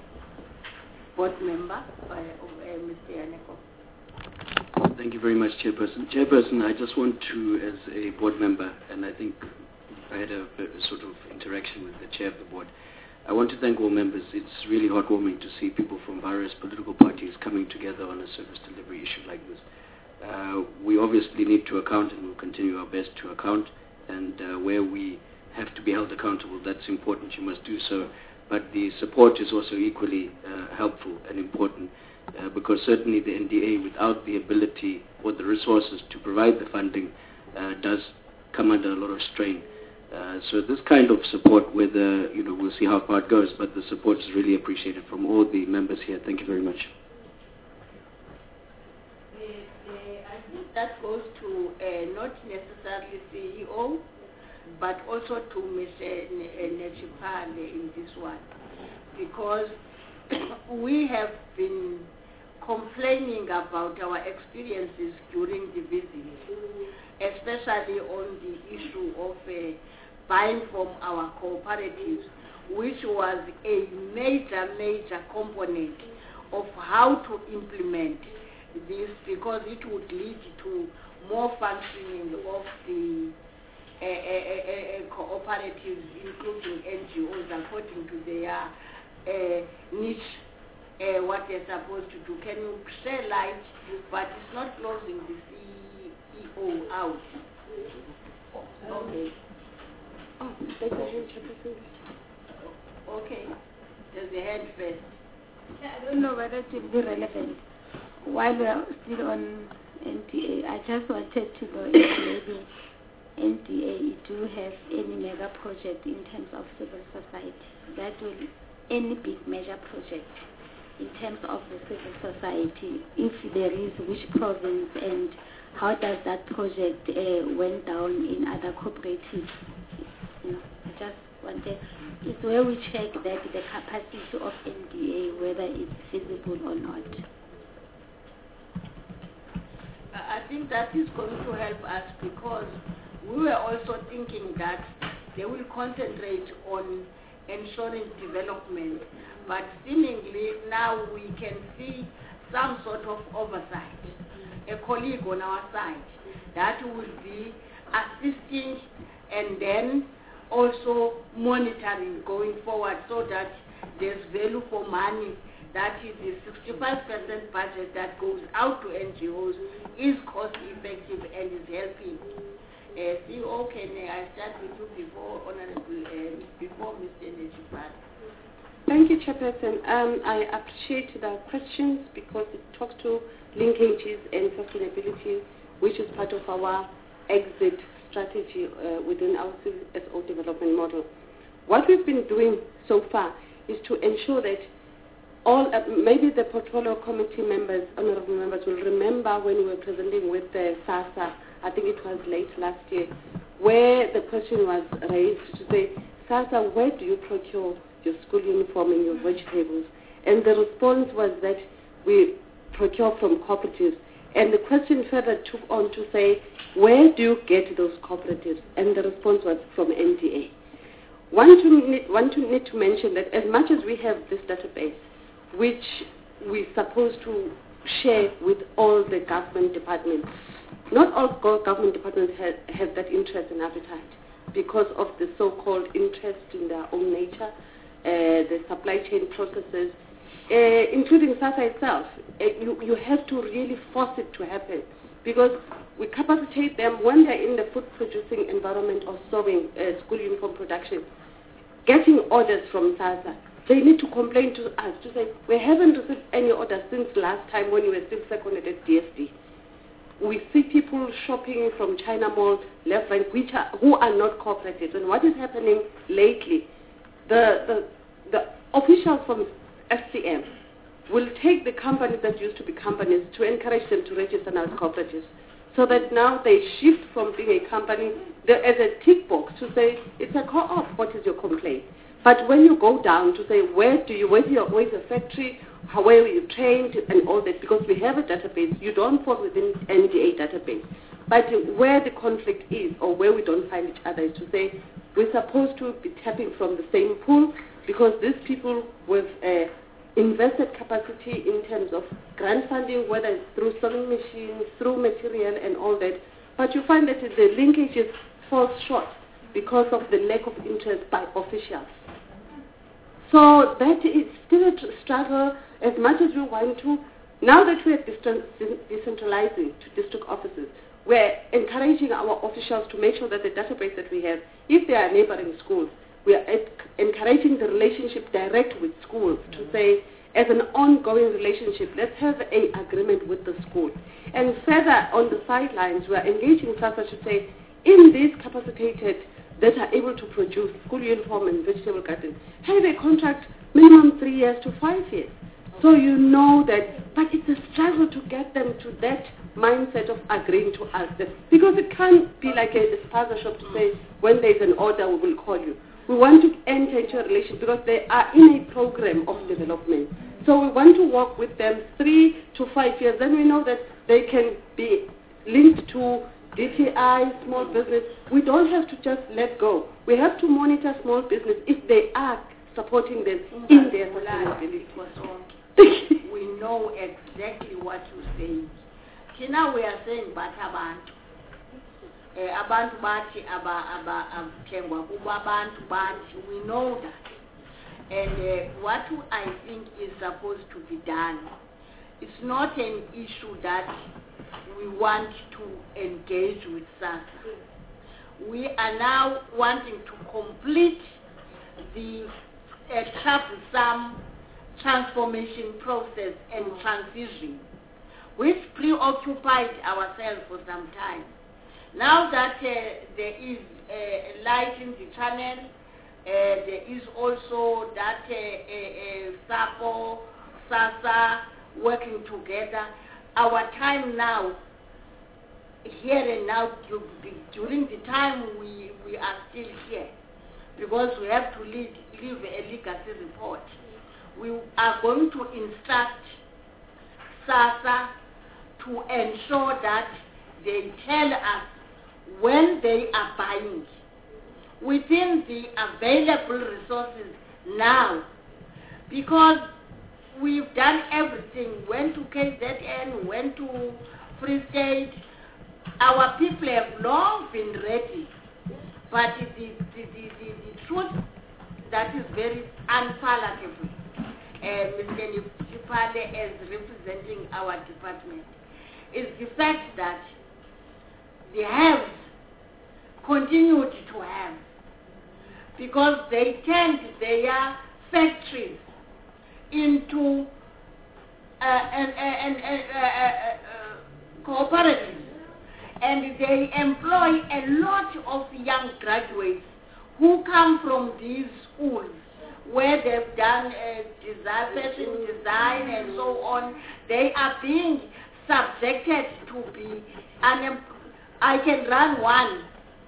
board member, uh, uh, Mister Yaneko. Thank you very much, Chairperson. Chairperson, I just want to, as a board member, and I think I had a, a sort of interaction with the chair of the board, I want to thank all members. It's really heartwarming to see people from various political parties coming together on a service delivery issue like this. Uh, we obviously need to account, and we'll continue our best to account, and uh, where we have to be held accountable, that's important, you must do so. But the support is also equally uh, helpful and important. Uh, because certainly the N D A, without the ability or the resources to provide the funding, uh, does come under a lot of strain. Uh, so this kind of support, whether, you know, we'll see how far it goes, but the support is really appreciated from all the members here. Thank you very much. Uh, uh, I think that goes to uh, not necessarily C E O, but also to Mister Nechipale in this one, because we have been complaining about our experiences during the visit, especially on the issue of uh, buying from our cooperatives, which was a major, major component of how to implement this, because it would lead to more functioning of the uh, uh, uh, uh, cooperatives, including N G Os, according to their uh, niche. Uh, what they're supposed to do. Can you share light, but it's not closing the C E O out. Okay. Oh, there's a hand. Okay. There's a hand first. I don't know whether it will be relevant. While we are still on N D A, I just wanted to know if maybe N D A do have any mega project in terms of civil society. That will, any big major project in terms of the civil society, if there is, which province, and how does that project uh, went down in other cooperatives. You know, I just wanted, it's where we check that the capacity of N D A, whether it's feasible or not. I think that is going to help us because we were also thinking that they will concentrate on ensuring development, but seemingly now we can see some sort of oversight, a colleague on our side that will be assisting and then also monitoring going forward so that there's value for money. That is the sixty-five percent budget that goes out to N G Os is cost effective and is helping. Uh, C E O, can I start with you before, Honorable, uh, before Mister Nejipad? Thank you, Chairperson. Um, I appreciate the questions because it talks to linkages and sustainability, which is part of our exit strategy uh, within our C S O development model. What we've been doing so far is to ensure that all, uh, maybe the portfolio committee members, honorable members, will remember when we were presenting with the SASSA, I think it was late last year, where the question was raised to say, SASSA, where do you procure your school uniform and your vegetables? And the response was that we procure from cooperatives. And the question further took on to say, where do you get those cooperatives? And the response was from N D A. One to need, one to need to mention that as much as we have this database, which we're supposed to share with all the government departments, not all government departments have, have that interest and appetite because of the so-called interest in their own nature, uh, the supply chain processes, uh, including SASSA itself. Uh, you, you have to really force it to happen because we capacitate them when they're in the food producing environment or serving uh, school uniform production, getting orders from SASSA. They need to complain to us to say, we haven't received any orders since last time when we were still seconded at D S D. We see people shopping from China Mall, left, right, which are, who are not cooperatives. And what is happening lately, the, the, the officials from F C M will take the companies that used to be companies to encourage them to register now as cooperatives. So that now they shift from being a company the, as a tick box to say, it's a co-op, what is your complaint? But when you go down to say, where do you, where's your, where's your factory, how, where were you trained, and all that, because we have a database, you don't fall within N D A database. But where the conflict is, or where we don't find each other, is to say, we're supposed to be tapping from the same pool, because these people with uh, invested capacity in terms of grant funding, whether it's through sewing machines, through material and all that, but you find that the linkages fall short because of the lack of interest by officials. So that is still a struggle as much as we want to. Now that we are decentralizing to district offices, we're encouraging our officials to make sure that the database that we have, if they are neighboring schools, we are encouraging the relationship direct with schools to say, as an ongoing relationship, let's have an agreement with the school. And further on the sidelines, we are engaging SASSA to say, in these capacitated that are able to produce school uniform and vegetable gardens, have a contract minimum three years to five years. So you know that, but it's a struggle to get them to that mindset of agreeing to us. Because it can't be like a disposal shop to say, when there's an order, we will call you. We want to enter into a relationship because they are in a program of development. So we want to work with them three to five years. Then we know that they can be linked to D T I, small business. We don't have to just let go. We have to monitor small business if they are supporting them in their sustainability. We know exactly what you're saying. Now we are saying, but abantu. Abantu bathi abathengwa kuba abantu bathi. We know that. And uh, what I think is supposed to be done, it's not an issue that we want to engage with SASSA. We are now wanting to complete the uh, troublesome transformation process and transition, which preoccupied ourselves for some time. Now that uh, there is uh, light in the channel, uh, there is also that uh, uh, uh, SAPO, SASA working together. Our time now, here and now, during the time we, we are still here, because we have to lead, leave a legacy report. We are going to instruct SASA to ensure that they tell us when they are buying within the available resources now, because we've done everything, went to K Z N, went to Free State. Our people have long been ready, but the, the, the, the, the truth that is very unpalatable, uh, Mister Nipale as representing our department, is the fact that the haves continued to have, because they turned their factories into uh, an, an, an, uh, uh, uh, cooperatives, and they employ a lot of young graduates who come from these schools where they've done uh, design, fashion design and so on. They are being subjected to be unemployed. I can run one.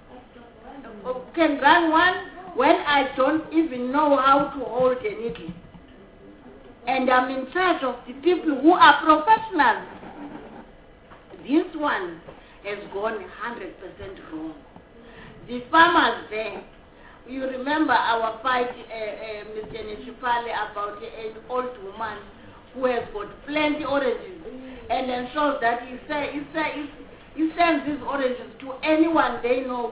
Can run one when I don't even know how to hold a needle. And I'm in charge of the people who are professionals. This one has gone one hundred percent wrong. The farmers there, you remember our fight, uh, uh, Mister Nishipale, about an old woman who has got plenty oranges and ensures that he, say, he, say, he, he sends these oranges to anyone they know,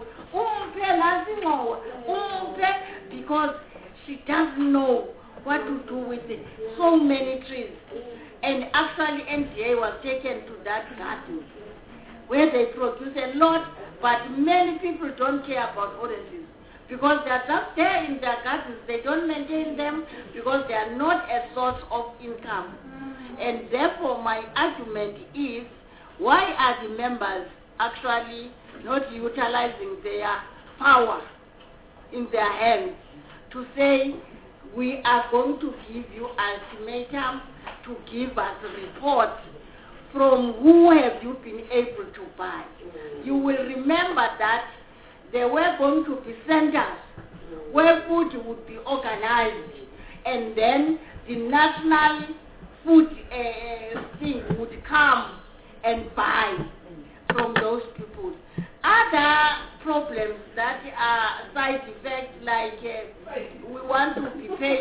because she doesn't know what to do with it. So many trees. And actually N D A was taken to that garden where they produce a lot, but many people don't care about oranges because they are just there in their gardens. They don't maintain them because they are not a source of income. And therefore my argument is, why are the members actually not utilizing their power in their hands to say, we are going to give you ultimatum to give us a report from who have you been able to buy. You will remember that there were going to be centers where food would be organized, and then the national food uh, thing would come and buy from those people. Other problems that are side effects, like uh, we want to be paid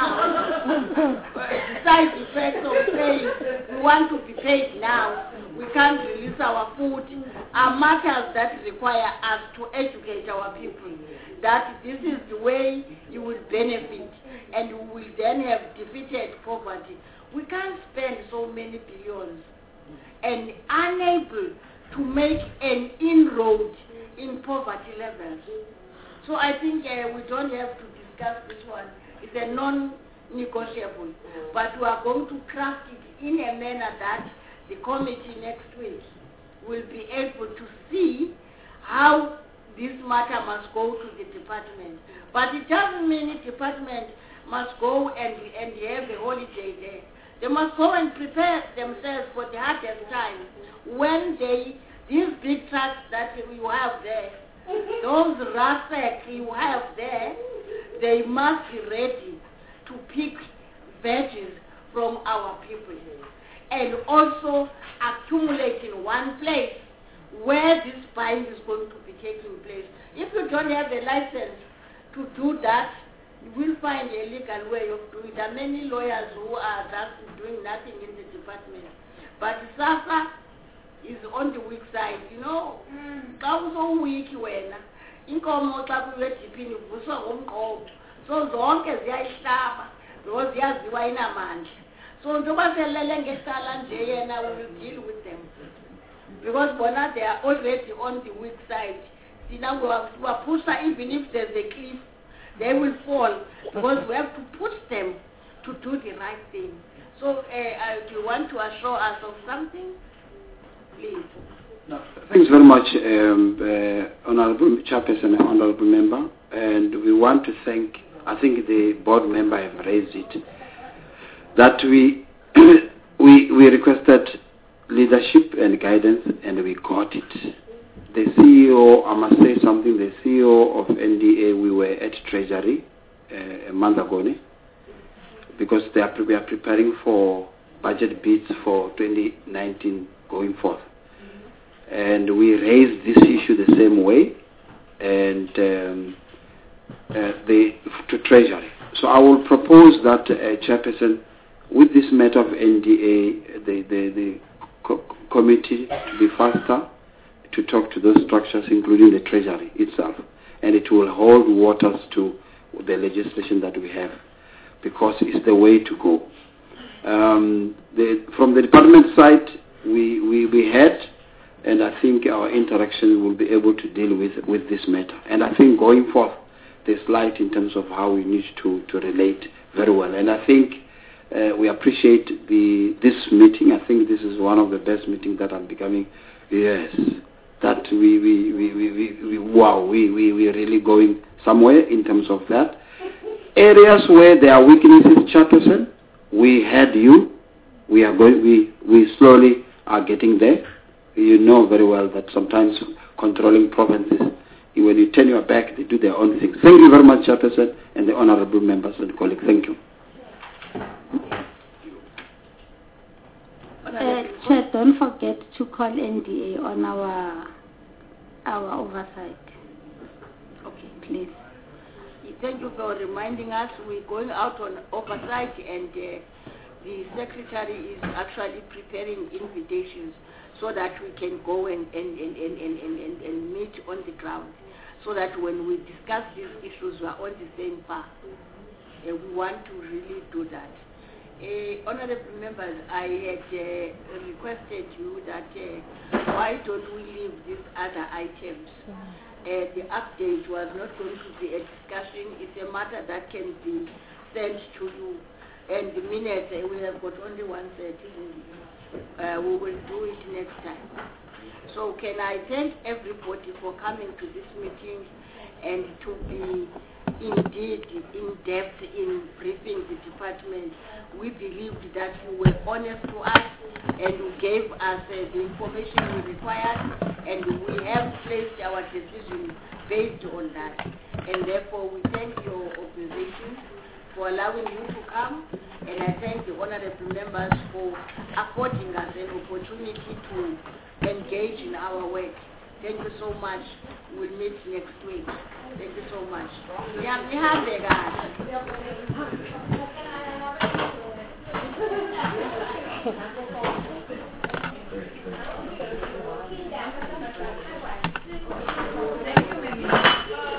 now, side effects of paying, we want to be paid now, we can't release our food, are matters that require us to educate our people that this is the way you will benefit and we will then have defeated poverty. We can't spend so many billions and unable to make an inroad in poverty levels. So I think uh, we don't have to discuss this one. It's a non-negotiable. But we are going to craft it in a manner that the committee next week will be able to see how this matter must go to the department. But it doesn't mean the department must go and, and have a holiday there. They must go and prepare themselves for the hardest time when they, these big trucks that you have there, those rucksacks you have there, they must be ready to pick veggies from our people and also accumulate in one place where this buying is going to be taking place. If you don't have a license to do that, you will find a legal way of doing it. There are many lawyers who are just doing nothing in the department. But SASA is on the weak side. You know, xa uso weak wena, inkomo xa kuyedipini vuswa ngomqobo. So zonke ziyayihlaba because ziyaziwa inamandla. So njengoba selele ngecala nje yena we will deal with them. Because bona they are already on the weak side. See now we are, we are pusher, even if there's a cliff, they will fall because we have to push them to do the right thing. So uh, uh, do you want to assure us of something? Please. No, thanks very much, um, uh, Honourable Chairperson and Honourable Member. And we want to thank, I think the board member have raised it, that we, we, we requested leadership and guidance and we got it. The C E O, I must say something, the C E O of N D A, we were at Treasury uh, a month ago, because they are, we are preparing for budget bids for twenty nineteen going forth. And we raised this issue the same way and um, uh, the, to Treasury. So I will propose that, uh, Chairperson, with this matter of N D A, the, the, the co committee to be faster to talk to those structures, including the Treasury itself. And it will hold waters to the legislation that we have, because it's the way to go. Um, the, from the department side, we, we, we had, and I think our interaction will be able to deal with, with this matter. And I think going forth, there's light in terms of how we need to, to relate very well. And I think uh, we appreciate the, this meeting. I think this is one of the best meetings that are becoming, yes, that we, we, we, we, we, we wow, we, we, we are really going somewhere in terms of that. Areas where there are weaknesses, Chairperson, we had you. We are going, we, we slowly are getting there. You know very well that sometimes controlling provinces, when you turn your back, they do their own things. Thank you very much, Chairperson, and the honorable members and colleagues. Thank you. Uh, Chair, don't forget to call N D A on our our oversight. Okay. Please. Thank you for reminding us. We're going out on oversight, and uh, the secretary is actually preparing invitations so that we can go and, and, and, and, and, and, and meet on the ground, so that when we discuss these issues, we are on the same path. Uh, we want to really do that. Uh, honorable members, I had uh, requested you that uh, why don't we leave these other items? Uh, the update was not going to be a discussion. It's a matter that can be sent to you. And the minutes, uh, we have got only one set, isn't it? Uh, we will do it next time. So can I thank everybody for coming to this meeting and to be indeed in depth in briefing the department. We believed that you were honest to us and you gave us uh, the information we required, and we have placed our decision based on that. And therefore we thank your organization for allowing you to come, and I thank the honorable members for affording us an opportunity to engage in our work. Thank you so much. We'll meet next week. Thank you so much. Thank you, Mimi.